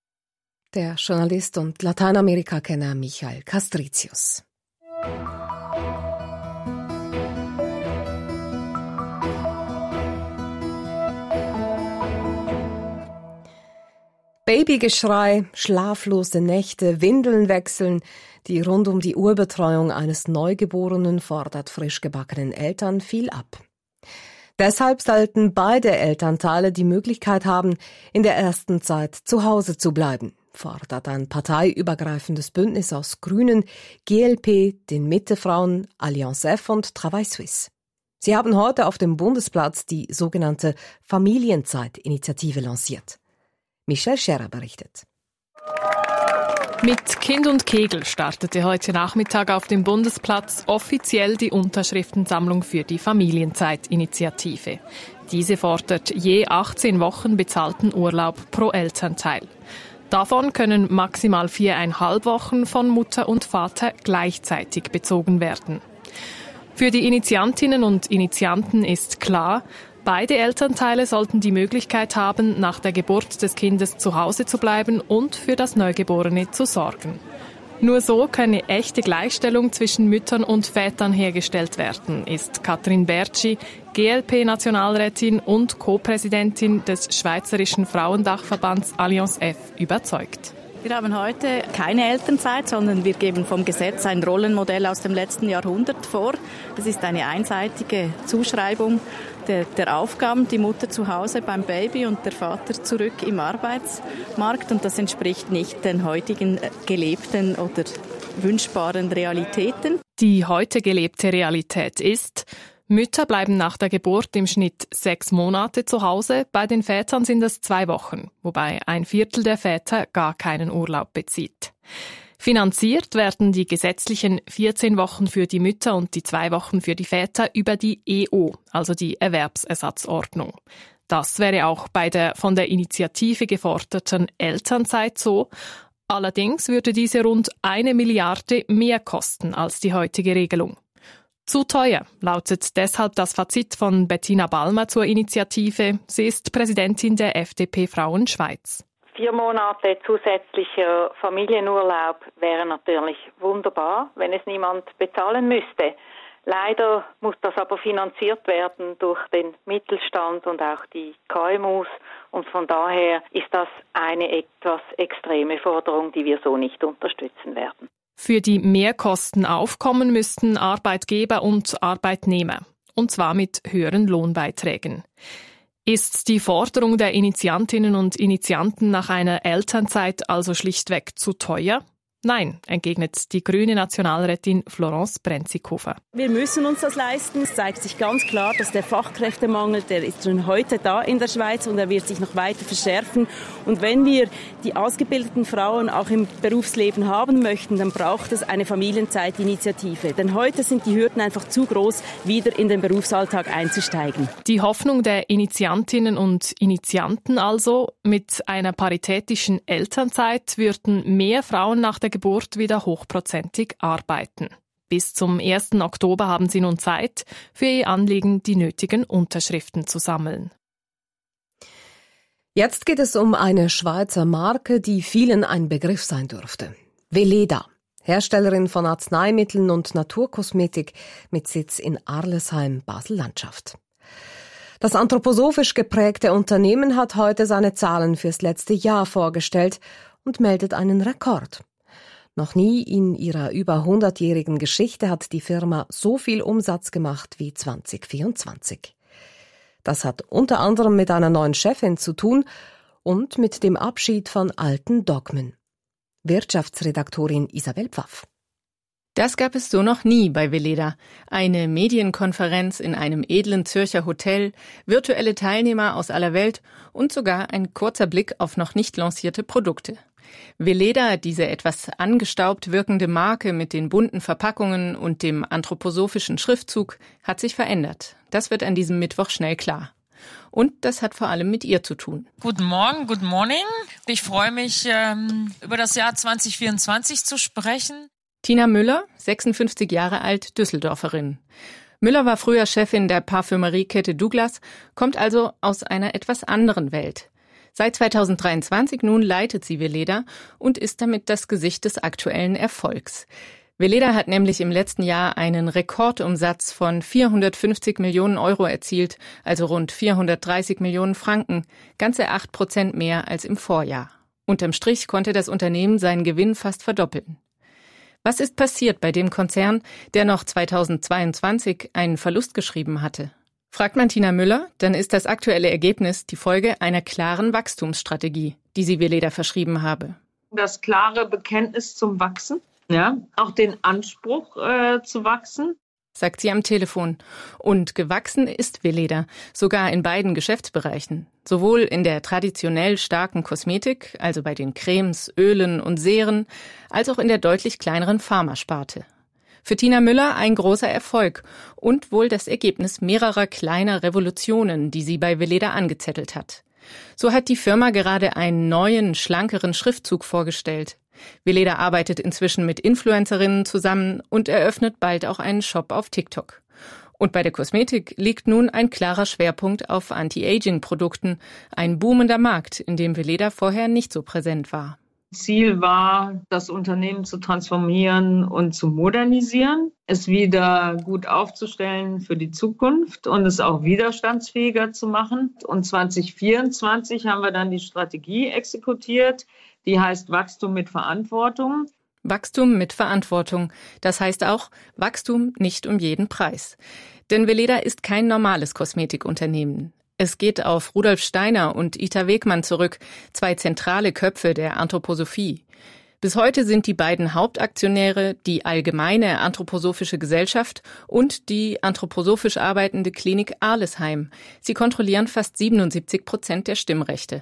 Der Journalist und Lateinamerika-Kenner Michael Castricius. Babygeschrei, schlaflose Nächte, Windeln wechseln. Die rund um die Uhr Betreuung eines Neugeborenen fordert frisch gebackenen Eltern viel ab. Deshalb sollten beide Elternteile die Möglichkeit haben, in der ersten Zeit zu Hause zu bleiben, fordert ein parteiübergreifendes Bündnis aus Grünen, G L P, den Mittefrauen, Allianz F und Travail Suisse. Sie haben heute auf dem Bundesplatz die sogenannte Familienzeit-Initiative lanciert. Michelle Scherer berichtet. Mit Kind und Kegel startete heute Nachmittag auf dem Bundesplatz offiziell die Unterschriftensammlung für die Familienzeit-Initiative. Diese fordert je achtzehn Wochen bezahlten Urlaub pro Elternteil. Davon können maximal viereinhalb Wochen von Mutter und Vater gleichzeitig bezogen werden. Für die Initiantinnen und Initianten ist klar, beide Elternteile sollten die Möglichkeit haben, nach der Geburt des Kindes zu Hause zu bleiben und für das Neugeborene zu sorgen. Nur so könne echte Gleichstellung zwischen Müttern und Vätern hergestellt werden, ist Katrin Bertschi, G L P-Nationalrätin und Co-Präsidentin des Schweizerischen Frauendachverbands Allianz F, überzeugt. Wir haben heute keine Elternzeit, sondern wir geben vom Gesetz ein Rollenmodell aus dem letzten Jahrhundert vor. Es ist eine einseitige Zuschreibung der, der Aufgaben, die Mutter zu Hause beim Baby und der Vater zurück im Arbeitsmarkt. Und das entspricht nicht den heutigen gelebten oder wünschbaren Realitäten. Die heute gelebte Realität ist: Mütter bleiben nach der Geburt im Schnitt sechs Monate zu Hause, bei den Vätern sind es zwei Wochen, wobei ein Viertel der Väter gar keinen Urlaub bezieht. Finanziert werden die gesetzlichen vierzehn Wochen für die Mütter und die zwei Wochen für die Väter über die E O, also die Erwerbsersatzordnung. Das wäre auch bei der von der Initiative geforderten Elternzeit so. Allerdings würde diese rund eine Milliarde mehr kosten als die heutige Regelung. Zu teuer, lautet deshalb das Fazit von Bettina Ballmer zur Initiative. Sie ist Präsidentin der F D P Frauen Schweiz. Vier Monate zusätzlicher Familienurlaub wären natürlich wunderbar, wenn es niemand bezahlen müsste. Leider muss das aber finanziert werden durch den Mittelstand und auch die K M Us. Und von daher ist das eine etwas extreme Forderung, die wir so nicht unterstützen werden. Für die Mehrkosten aufkommen müssten Arbeitgeber und Arbeitnehmer, und zwar mit höheren Lohnbeiträgen. Ist die Forderung der Initiantinnen und Initianten nach einer Elternzeit also schlichtweg zu teuer? Nein, entgegnet die grüne Nationalrätin Florence Brenzikofer. Wir müssen uns das leisten. Es zeigt sich ganz klar, dass der Fachkräftemangel, der ist schon heute da in der Schweiz und er wird sich noch weiter verschärfen. Und wenn wir die ausgebildeten Frauen auch im Berufsleben haben möchten, dann braucht es eine Familienzeitinitiative. Denn heute sind die Hürden einfach zu groß, wieder in den Berufsalltag einzusteigen. Die Hoffnung der Initiantinnen und Initianten also: Mit einer paritätischen Elternzeit würden mehr Frauen nach der Geburt wieder hochprozentig arbeiten. Bis zum ersten Oktober haben sie nun Zeit, für ihr Anliegen die nötigen Unterschriften zu sammeln. Jetzt geht es um eine Schweizer Marke, die vielen ein Begriff sein dürfte. Weleda, Herstellerin von Arzneimitteln und Naturkosmetik mit Sitz in Arlesheim, Basel-Landschaft. Das anthroposophisch geprägte Unternehmen hat heute seine Zahlen fürs letzte Jahr vorgestellt und meldet einen Rekord. Noch nie in ihrer über hundertjährigen Geschichte hat die Firma so viel Umsatz gemacht wie zwanzig vierundzwanzig. Das hat unter anderem mit einer neuen Chefin zu tun und mit dem Abschied von alten Dogmen. Wirtschaftsredaktorin Isabel Pfaff. Das gab es so noch nie bei Weleda. Eine Medienkonferenz in einem edlen Zürcher Hotel, virtuelle Teilnehmer aus aller Welt und sogar ein kurzer Blick auf noch nicht lancierte Produkte. Weleda, diese etwas angestaubt wirkende Marke mit den bunten Verpackungen und dem anthroposophischen Schriftzug, hat sich verändert. Das wird an diesem Mittwoch schnell klar. Und das hat vor allem mit ihr zu tun. Guten Morgen, good morning. Ich freue mich, ähm, über das Jahr zwanzig vierundzwanzig zu sprechen. Tina Müller, sechsundfünfzig Jahre alt, Düsseldorferin. Müller war früher Chefin der Parfümeriekette Douglas, kommt also aus einer etwas anderen Welt. Seit zweitausenddreiundzwanzig nun leitet sie Weleda und ist damit das Gesicht des aktuellen Erfolgs. Weleda hat nämlich im letzten Jahr einen Rekordumsatz von vierhundertfünfzig Millionen Euro erzielt, also rund vierhundertdreißig Millionen Franken, ganze acht Prozent mehr als im Vorjahr. Unterm Strich konnte das Unternehmen seinen Gewinn fast verdoppeln. Was ist passiert bei dem Konzern, der noch zweitausendzweiundzwanzig einen Verlust geschrieben hatte? Fragt man Tina Müller, dann ist das aktuelle Ergebnis die Folge einer klaren Wachstumsstrategie, die sie Weleda verschrieben habe. Das klare Bekenntnis zum Wachsen, ja, auch den Anspruch äh, zu wachsen, sagt sie am Telefon. Und gewachsen ist Weleda, sogar in beiden Geschäftsbereichen. Sowohl in der traditionell starken Kosmetik, also bei den Cremes, Ölen und Seren, als auch in der deutlich kleineren Pharmasparte. Für Tina Müller ein großer Erfolg und wohl das Ergebnis mehrerer kleiner Revolutionen, die sie bei Weleda angezettelt hat. So hat die Firma gerade einen neuen, schlankeren Schriftzug vorgestellt. Weleda arbeitet inzwischen mit Influencerinnen zusammen und eröffnet bald auch einen Shop auf TikTok. Und bei der Kosmetik liegt nun ein klarer Schwerpunkt auf Anti-Aging-Produkten, ein boomender Markt, in dem Weleda vorher nicht so präsent war. Ziel war, das Unternehmen zu transformieren und zu modernisieren, es wieder gut aufzustellen für die Zukunft und es auch widerstandsfähiger zu machen. Und zwanzig vierundzwanzig haben wir dann die Strategie exekutiert, die heißt Wachstum mit Verantwortung. Wachstum mit Verantwortung. Das heißt auch Wachstum nicht um jeden Preis. Denn Weleda ist kein normales Kosmetikunternehmen. Es geht auf Rudolf Steiner und Ita Wegmann zurück, zwei zentrale Köpfe der Anthroposophie. Bis heute sind die beiden Hauptaktionäre die Allgemeine Anthroposophische Gesellschaft und die anthroposophisch arbeitende Klinik Arlesheim. Sie kontrollieren fast siebenundsiebzig Prozent der Stimmrechte.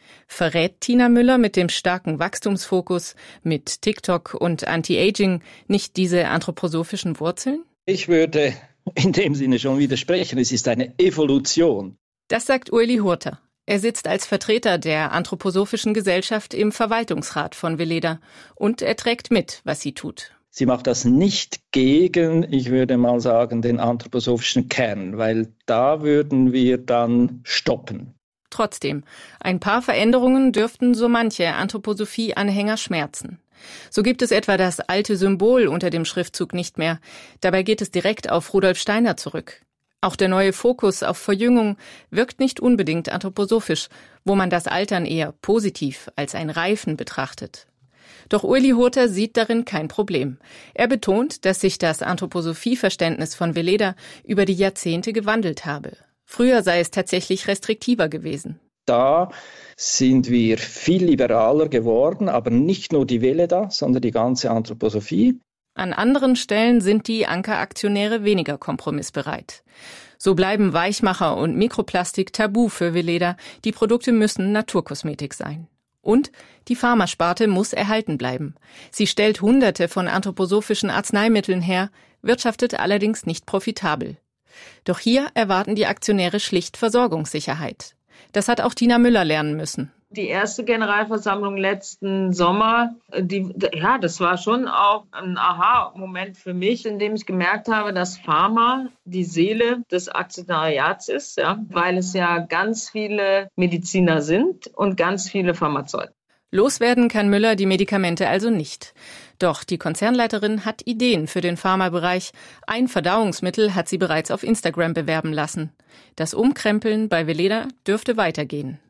Verrät Tina Müller mit dem starken Wachstumsfokus, mit TikTok und Anti-Aging nicht diese anthroposophischen Wurzeln? Ich würde in dem Sinne schon widersprechen. Es ist eine Evolution. Das sagt Ueli Hurter. Er sitzt als Vertreter der Anthroposophischen Gesellschaft im Verwaltungsrat von Weleda und er trägt mit, was sie tut. Sie macht das nicht gegen, ich würde mal sagen, den anthroposophischen Kern, weil da würden wir dann stoppen. Trotzdem, ein paar Veränderungen dürften so manche Anthroposophie-Anhänger schmerzen. So gibt es etwa das alte Symbol unter dem Schriftzug nicht mehr. Dabei geht es direkt auf Rudolf Steiner zurück. Auch der neue Fokus auf Verjüngung wirkt nicht unbedingt anthroposophisch, wo man das Altern eher positiv als ein Reifen betrachtet. Doch Ueli Hurter sieht darin kein Problem. Er betont, dass sich das Anthroposophie-Verständnis von Weleda über die Jahrzehnte gewandelt habe. Früher sei es tatsächlich restriktiver gewesen. Da sind wir viel liberaler geworden, aber nicht nur die Weleda, sondern die ganze Anthroposophie. An anderen Stellen sind die Ankeraktionäre weniger kompromissbereit. So bleiben Weichmacher und Mikroplastik tabu für Weleda. Die Produkte müssen Naturkosmetik sein. Und die Pharmasparte muss erhalten bleiben. Sie stellt Hunderte von anthroposophischen Arzneimitteln her, wirtschaftet allerdings nicht profitabel. Doch hier erwarten die Aktionäre schlicht Versorgungssicherheit. Das hat auch Tina Müller lernen müssen. Die erste Generalversammlung letzten Sommer, die, ja, das war schon auch ein Aha-Moment für mich, in dem ich gemerkt habe, dass Pharma die Seele des Aktionariats ist, ja, weil es ja ganz viele Mediziner sind und ganz viele Pharmazeuten. Loswerden kann Müller die Medikamente also nicht. Doch die Konzernleiterin hat Ideen für den Pharmabereich. Ein Verdauungsmittel hat sie bereits auf Instagram bewerben lassen. Das Umkrempeln bei Weleda dürfte weitergehen.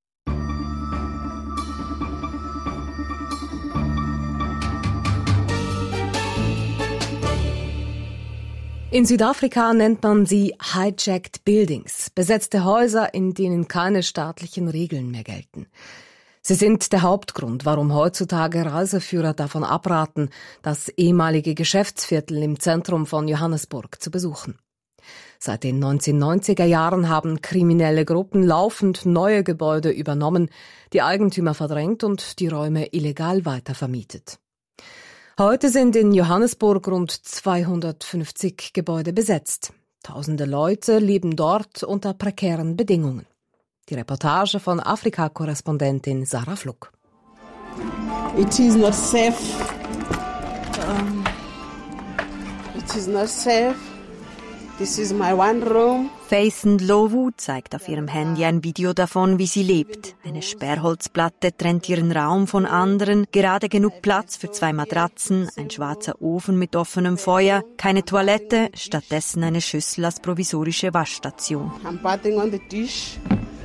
In Südafrika nennt man sie Hijacked Buildings, besetzte Häuser, in denen keine staatlichen Regeln mehr gelten. Sie sind der Hauptgrund, warum heutzutage Reiseführer davon abraten, das ehemalige Geschäftsviertel im Zentrum von Johannesburg zu besuchen. Seit den neunzehnhundertneunziger Jahren haben kriminelle Gruppen laufend neue Gebäude übernommen, die Eigentümer verdrängt und die Räume illegal weitervermietet. Heute sind in Johannesburg rund zweihundertfünfzig Gebäude besetzt. Tausende Leute leben dort unter prekären Bedingungen. Die Reportage von Afrika-Korrespondentin Sarah Fluck. It is not safe. Um, it is not safe. This is my one room. Faith Ndlovu zeigt auf ihrem Handy ein Video davon, wie sie lebt. Eine Sperrholzplatte trennt ihren Raum von anderen, gerade genug Platz für zwei Matratzen, ein schwarzer Ofen mit offenem Feuer, keine Toilette, stattdessen eine Schüssel als provisorische Waschstation. I'm bathing on the dish.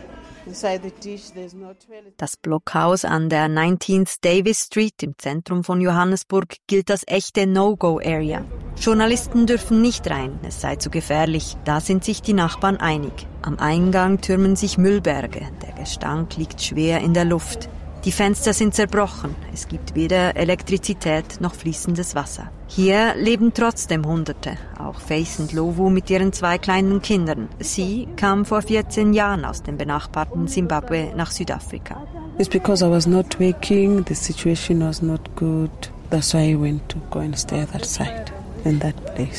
Das Blockhaus an der neunzehnten Davis Street im Zentrum von Johannesburg gilt als echte No-Go-Area. Journalisten dürfen nicht rein, es sei zu gefährlich. Da sind sich die Nachbarn einig. Am Eingang türmen sich Müllberge. Der Gestank liegt schwer in der Luft. Die Fenster sind zerbrochen. Es gibt weder Elektrizität noch fließendes Wasser. Hier leben trotzdem Hunderte, auch Faith Ndlovu mit ihren zwei kleinen Kindern. Sie kam vor vierzehn Jahren aus dem benachbarten Zimbabwe nach Südafrika. It's because I was not working, the situation was not good. That's why I went to go and stay at that side, in that place.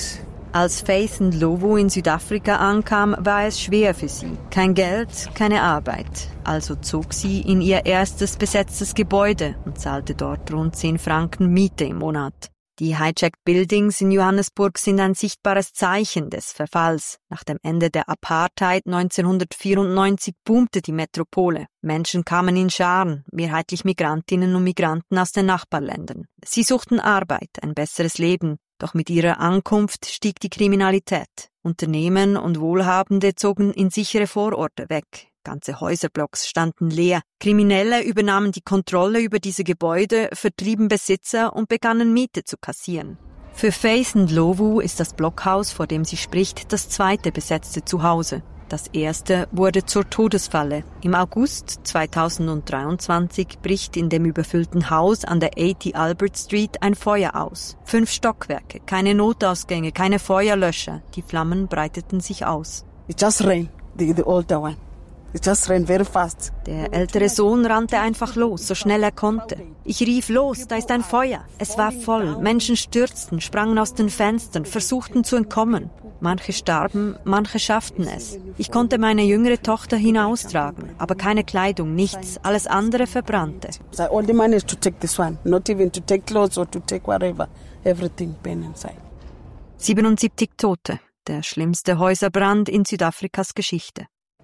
Als Faith Ndlovu in Südafrika ankam, war es schwer für sie. Kein Geld, keine Arbeit. Also zog sie in ihr erstes besetztes Gebäude und zahlte dort rund zehn Franken Miete im Monat. Die Hijacked Buildings in Johannesburg sind ein sichtbares Zeichen des Verfalls. Nach dem Ende der Apartheid neunzehnhundertvierundneunzig boomte die Metropole. Menschen kamen in Scharen, mehrheitlich Migrantinnen und Migranten aus den Nachbarländern. Sie suchten Arbeit, ein besseres Leben. Doch mit ihrer Ankunft stieg die Kriminalität. Unternehmen und Wohlhabende zogen in sichere Vororte weg. Ganze Häuserblocks standen leer. Kriminelle übernahmen die Kontrolle über diese Gebäude, vertrieben Besitzer und begannen Miete zu kassieren. Für Faith Ndlovu ist das Blockhaus, vor dem sie spricht, das zweite besetzte Zuhause. Das erste wurde zur Todesfalle. Im August zweitausenddreiundzwanzig bricht in dem überfüllten Haus an der achtzig Albert Street ein Feuer aus. Fünf Stockwerke, keine Notausgänge, keine Feuerlöscher. Die Flammen breiteten sich aus. It just rained, the, the older one. It just ran very fast. Der ältere Sohn rannte einfach los, so schnell er konnte. Ich rief, los, da ist ein Feuer. Es war voll, Menschen stürzten, sprangen aus den Fenstern, versuchten zu entkommen. Manche starben, manche schafften es. Ich konnte meine jüngere Tochter hinaustragen, aber keine Kleidung, nichts, alles andere verbrannte. I only managed to take this one, not even to take clothes or to take whatever. Everything burned inside. siebenundsiebzig Tote, der schlimmste Häuserbrand in Südafrikas Geschichte.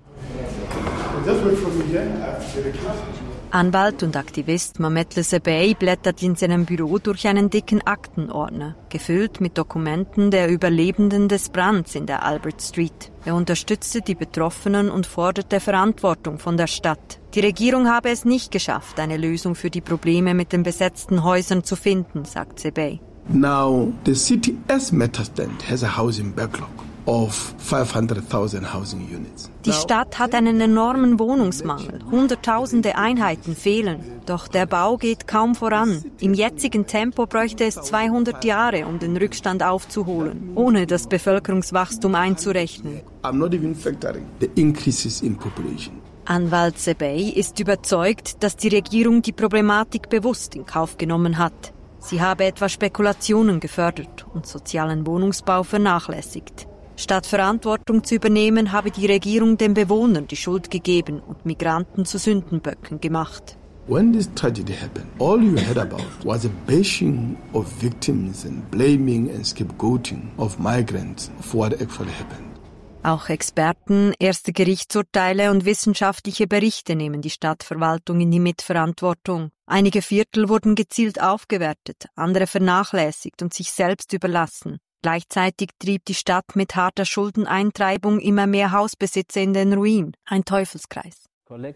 Anwalt und Aktivist Mametle Sebei blättert in seinem Büro durch einen dicken Aktenordner, gefüllt mit Dokumenten der Überlebenden des Brands in der Albert Street. Er unterstützte die Betroffenen und forderte Verantwortung von der Stadt. Die Regierung habe es nicht geschafft, eine Lösung für die Probleme mit den besetzten Häusern zu finden, sagt Sebei. Now, the city as matter stand has a housing backlog of five hundred thousand housing units. Die Stadt hat einen enormen Wohnungsmangel. Hunderttausende Einheiten fehlen. Doch der Bau geht kaum voran. Im jetzigen Tempo bräuchte es zweihundert Jahre, um den Rückstand aufzuholen, ohne das Bevölkerungswachstum einzurechnen. I'm not even factoring the increases in population. Anwalt Sebei ist überzeugt, dass die Regierung die Problematik bewusst in Kauf genommen hat. Sie habe etwa Spekulationen gefördert und sozialen Wohnungsbau vernachlässigt. Statt Verantwortung zu übernehmen, habe die Regierung den Bewohnern die Schuld gegeben und Migranten zu Sündenböcken gemacht. When this tragedy happened, all you heard about was a bashing of victims and blaming and scapegoating of migrants for what actually happened. Auch Experten, erste Gerichtsurteile und wissenschaftliche Berichte nehmen die Stadtverwaltung in die Mitverantwortung. Einige Viertel wurden gezielt aufgewertet, andere vernachlässigt und sich selbst überlassen. Gleichzeitig trieb die Stadt mit harter Schuldeneintreibung immer mehr Hausbesitzer in den Ruin, ein Teufelskreis.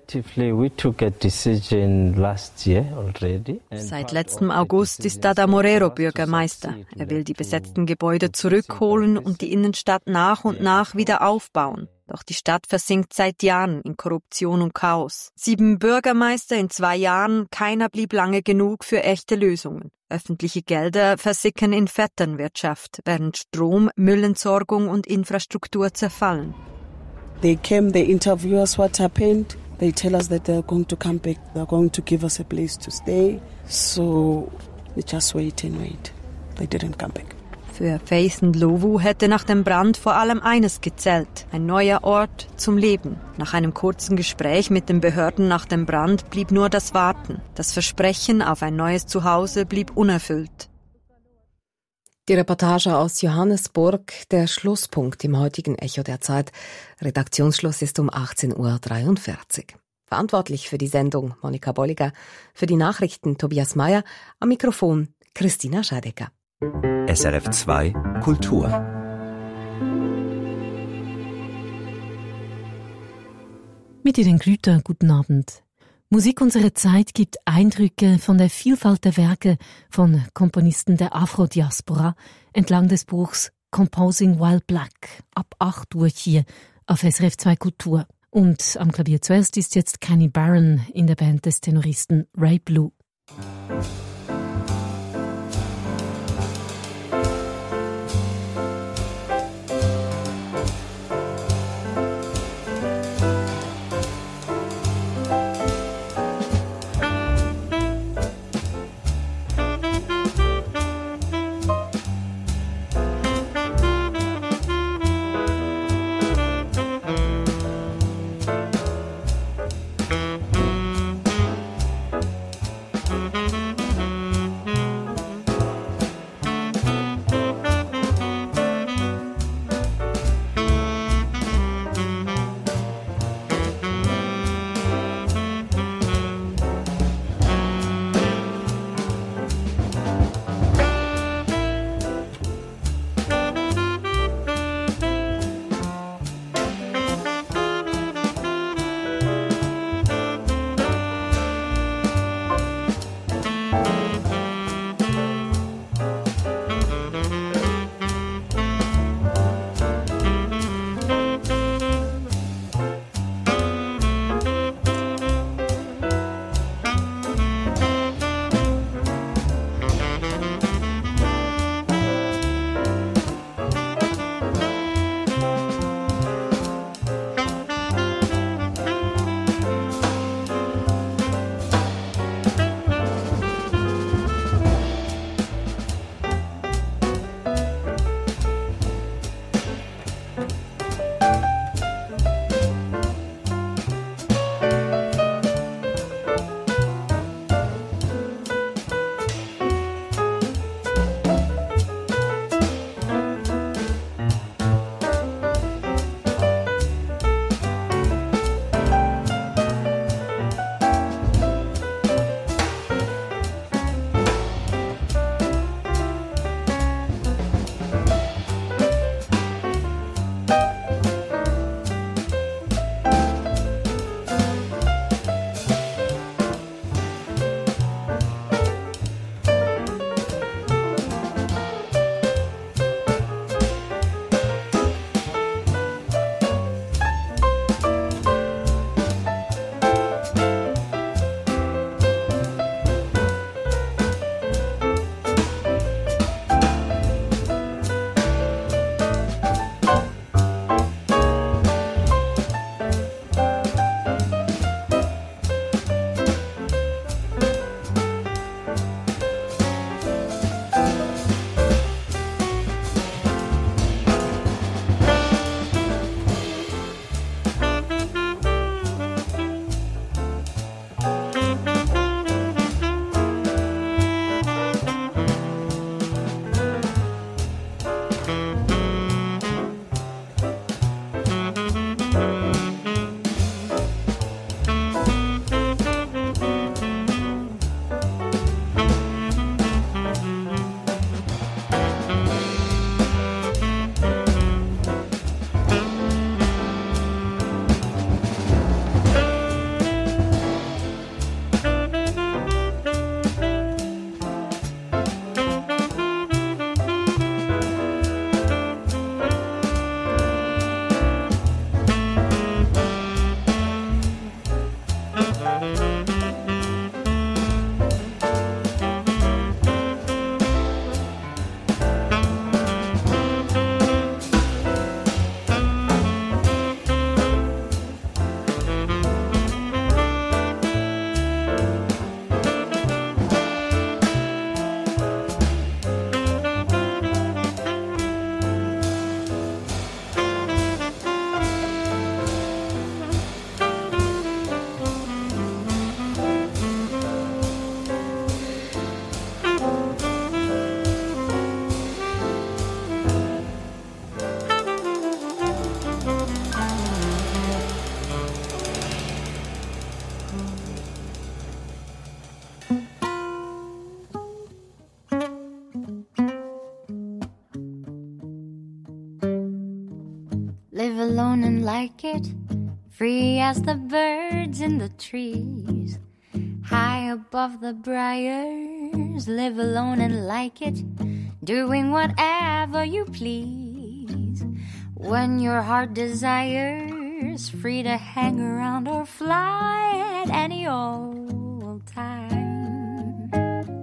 Seit letztem August ist Dada Morero Bürgermeister. Er will die besetzten Gebäude zurückholen und die Innenstadt nach und nach wieder aufbauen. Doch die Stadt versinkt seit Jahren in Korruption und Chaos. Sieben Bürgermeister in zwei Jahren, keiner blieb lange genug für echte Lösungen. Öffentliche Gelder versickern in Vetternwirtschaft, während Strom, Müllentsorgung und Infrastruktur zerfallen. They came, they interview us what happened. They tell us that they're going to come back, they're going to give us a place to stay. So we just wait and wait. They didn't come back. Für Faith Ndlovu hätte nach dem Brand vor allem eines gezählt, ein neuer Ort zum Leben. Nach einem kurzen Gespräch mit den Behörden nach dem Brand blieb nur das Warten. Das Versprechen auf ein neues Zuhause blieb unerfüllt. Die Reportage aus Johannesburg, der Schlusspunkt im heutigen Echo der Zeit. Redaktionsschluss ist um achtzehn Uhr dreiundvierzig. Verantwortlich für die Sendung Monika Bolliger, für die Nachrichten Tobias Mayer, am Mikrofon Christina Scheidecker. S R F zwei Kultur. Mit Ihnen Grüter, guten Abend. Musik unserer Zeit gibt Eindrücke von der Vielfalt der Werke von Komponisten der Afro-Diaspora entlang des Buchs Composing While Black ab acht Uhr hier auf S R F zwei Kultur. Und am Klavier zuerst ist jetzt Kenny Barron in der Band des Tenoristen Ray Blue. alone and like it, free as the birds in the trees. High above the briars, live alone and like it, doing whatever you please. When your heart desires, free to hang around or fly at any old time.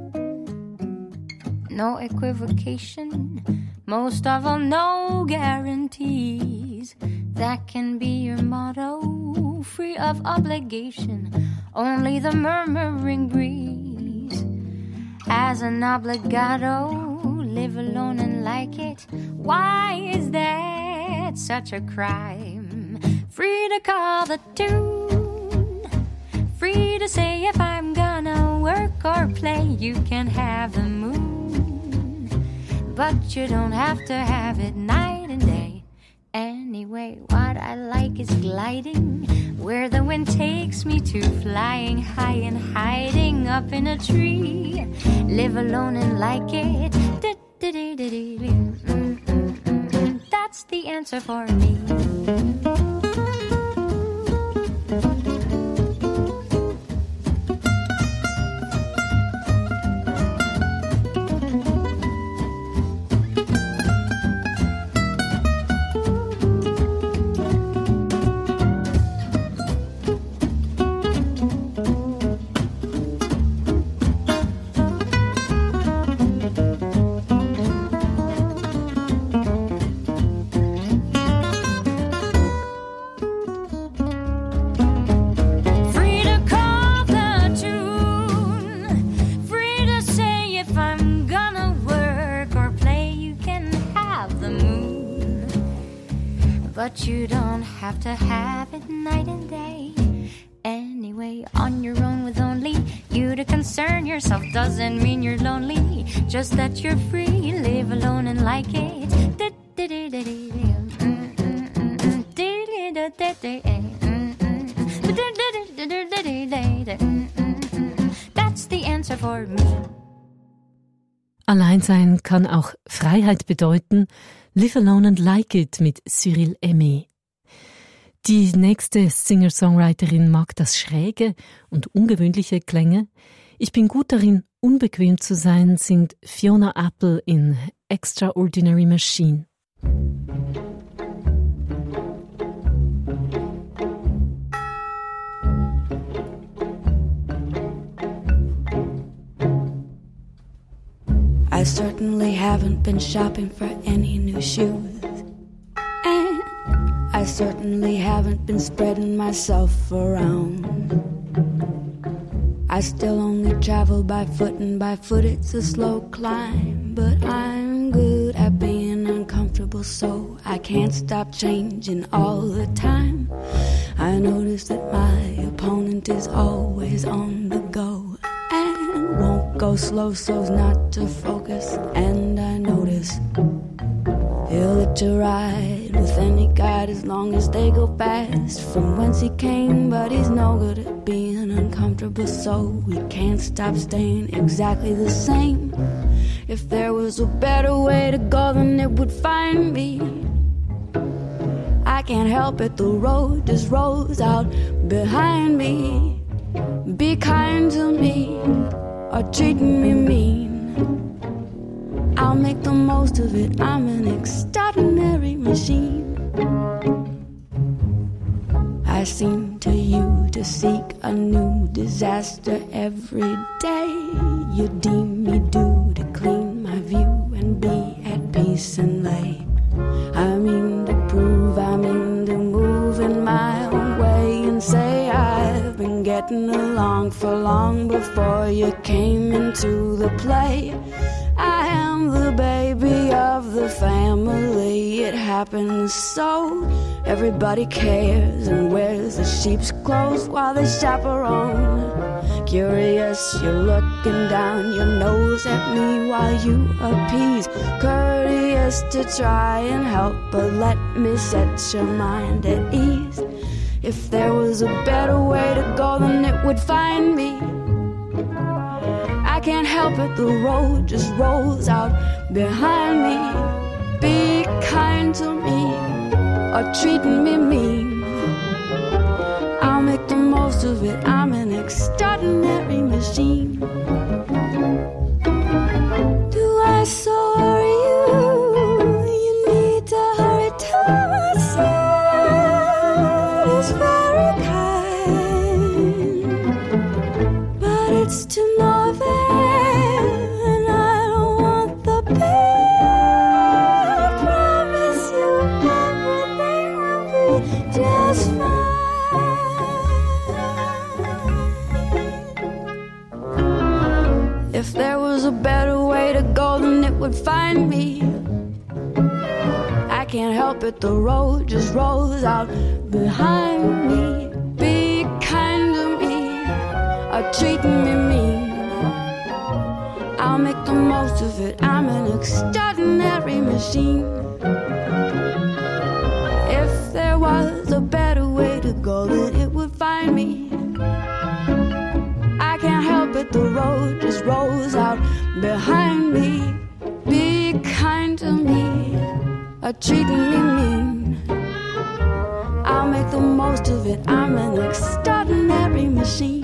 No equivocation, most of all no guarantees. That can be your motto, free of obligation, only the murmuring breeze. As an obligado, live alone and like it. Why is that such a crime? Free to call the tune, free to say if I'm gonna work or play. You can have the moon, but you don't have to have it night and day. Anyway, what I like is gliding, where the wind takes me to, flying high and hiding up in a tree. Live alone and like it. That's the answer for me. But you don't have to have it night and day. Anyway, on your own with only you to concern yourself doesn't mean you're lonely. Just that you're free, live alone and like it. That's the answer for me. Alleinsein kann auch Freiheit bedeuten. Live Alone and Like It mit Cyril Aimé. Die nächste Singer-Songwriterin mag das schräge und ungewöhnliche Klänge. Ich bin gut darin, unbequem zu sein, singt Fiona Apple in Extraordinary Machine. I certainly haven't been shopping for any new shoes, and I certainly haven't been spreading myself around. I still only travel by foot, and by foot it's a slow climb, but I'm good at being uncomfortable, so I can't stop changing all the time. I notice that my opponent is always on the go and won't go slow so's not to focus. And I notice he'll let you ride with any guide as long as they go fast from whence he came, but he's no good at being uncomfortable, so we can't stop staying exactly the same. If there was a better way to go, then it would find me. I can't help it, the road just rolls out behind me. Be kind to me or treat me mean, I'll make the most of it. I'm an extraordinary machine. I seem to you to seek a new disaster every day. You deem me due to clean my view and be at peace and lay. I mean to prove, I mean to move in my own way and say I've been getting along for long before you came into the play. I am the baby of the family, it happens so. Everybody cares and wears the sheep's clothes while they chaperone. Curious, you're looking down your nose at me while you appease. Courteous to try and help, but let me set your mind at ease. If there was a better way to go, then it would find me. I can't help it, the road just rolls out behind me. Be kind to me are treating me mean. I'll make the most of it, I'm an extraordinary machine. Do I so worry you? You need to hurry to my side. It's very kind, but it's to no avail, and I don't want the pain. I promise you everything will be just fine. If there was a better way to go, then it would find me. I can't help it, the road just rolls out behind me. Be kind to me, or treating me mean. I'll make the most of it, I'm an extraordinary machine. If there was a better way to go, then it would find me. I can't help it, the road just rolls out behind me. Be kind to me, or treating me mean. I'll make the most of it, I'm an extraordinary machine.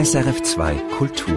S R F zwei Kultur.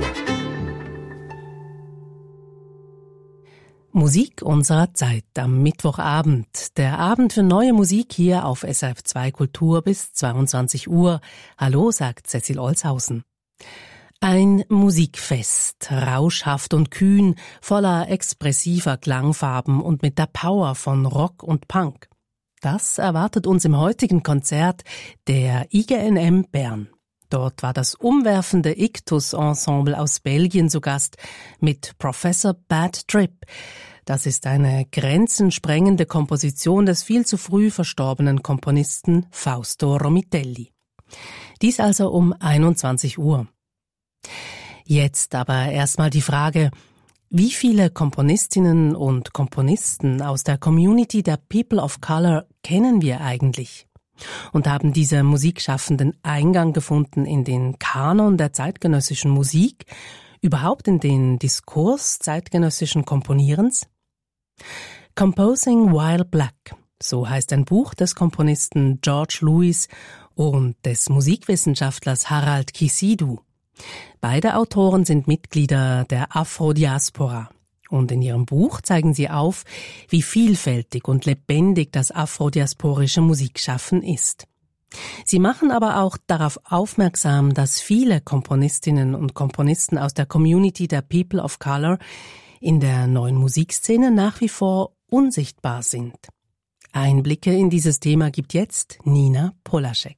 Musik unserer Zeit am Mittwochabend. Der Abend für neue Musik hier auf S R F zwei Kultur bis zweiundzwanzig Uhr. Hallo, sagt Cecil Olshausen. Ein Musikfest, rauschhaft und kühn, voller expressiver Klangfarben und mit der Power von Rock und Punk. Das erwartet uns im heutigen Konzert der I G N M Bern. Dort war das umwerfende Ictus-Ensemble aus Belgien zu Gast mit Professor Bad Trip. Das ist eine grenzensprengende Komposition des viel zu früh verstorbenen Komponisten Fausto Romitelli. Dies also um einundzwanzig Uhr. Jetzt aber erstmal die Frage, wie viele Komponistinnen und Komponisten aus der Community der People of Color kennen wir eigentlich? Und haben diese Musikschaffenden Eingang gefunden in den Kanon der zeitgenössischen Musik, überhaupt in den Diskurs zeitgenössischen Komponierens? Composing While Black, so heißt ein Buch des Komponisten George Lewis und des Musikwissenschaftlers Harald Kisidou. Beide Autoren sind Mitglieder der Afro-Diaspora. Und in ihrem Buch zeigen sie auf, wie vielfältig und lebendig das afrodiasporische Musikschaffen ist. Sie machen aber auch darauf aufmerksam, dass viele Komponistinnen und Komponisten aus der Community der People of Color in der neuen Musikszene nach wie vor unsichtbar sind. Einblicke in dieses Thema gibt jetzt Nina Polaschek.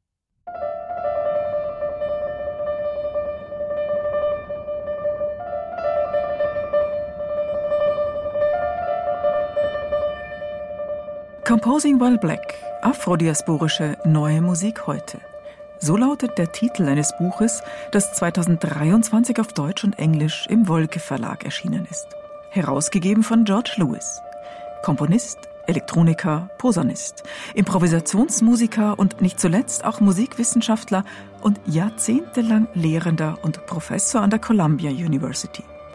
Composing While Black, afrodiasporische neue Musik heute. So lautet der Titel eines Buches, das zweitausenddreiundzwanzig auf Deutsch und Englisch im Wolke Verlag erschienen ist. Herausgegeben von George Lewis. Komponist, Elektroniker, Posaunist, Improvisationsmusiker und nicht zuletzt auch Musikwissenschaftler und jahrzehntelang Lehrender und Professor an der Columbia University.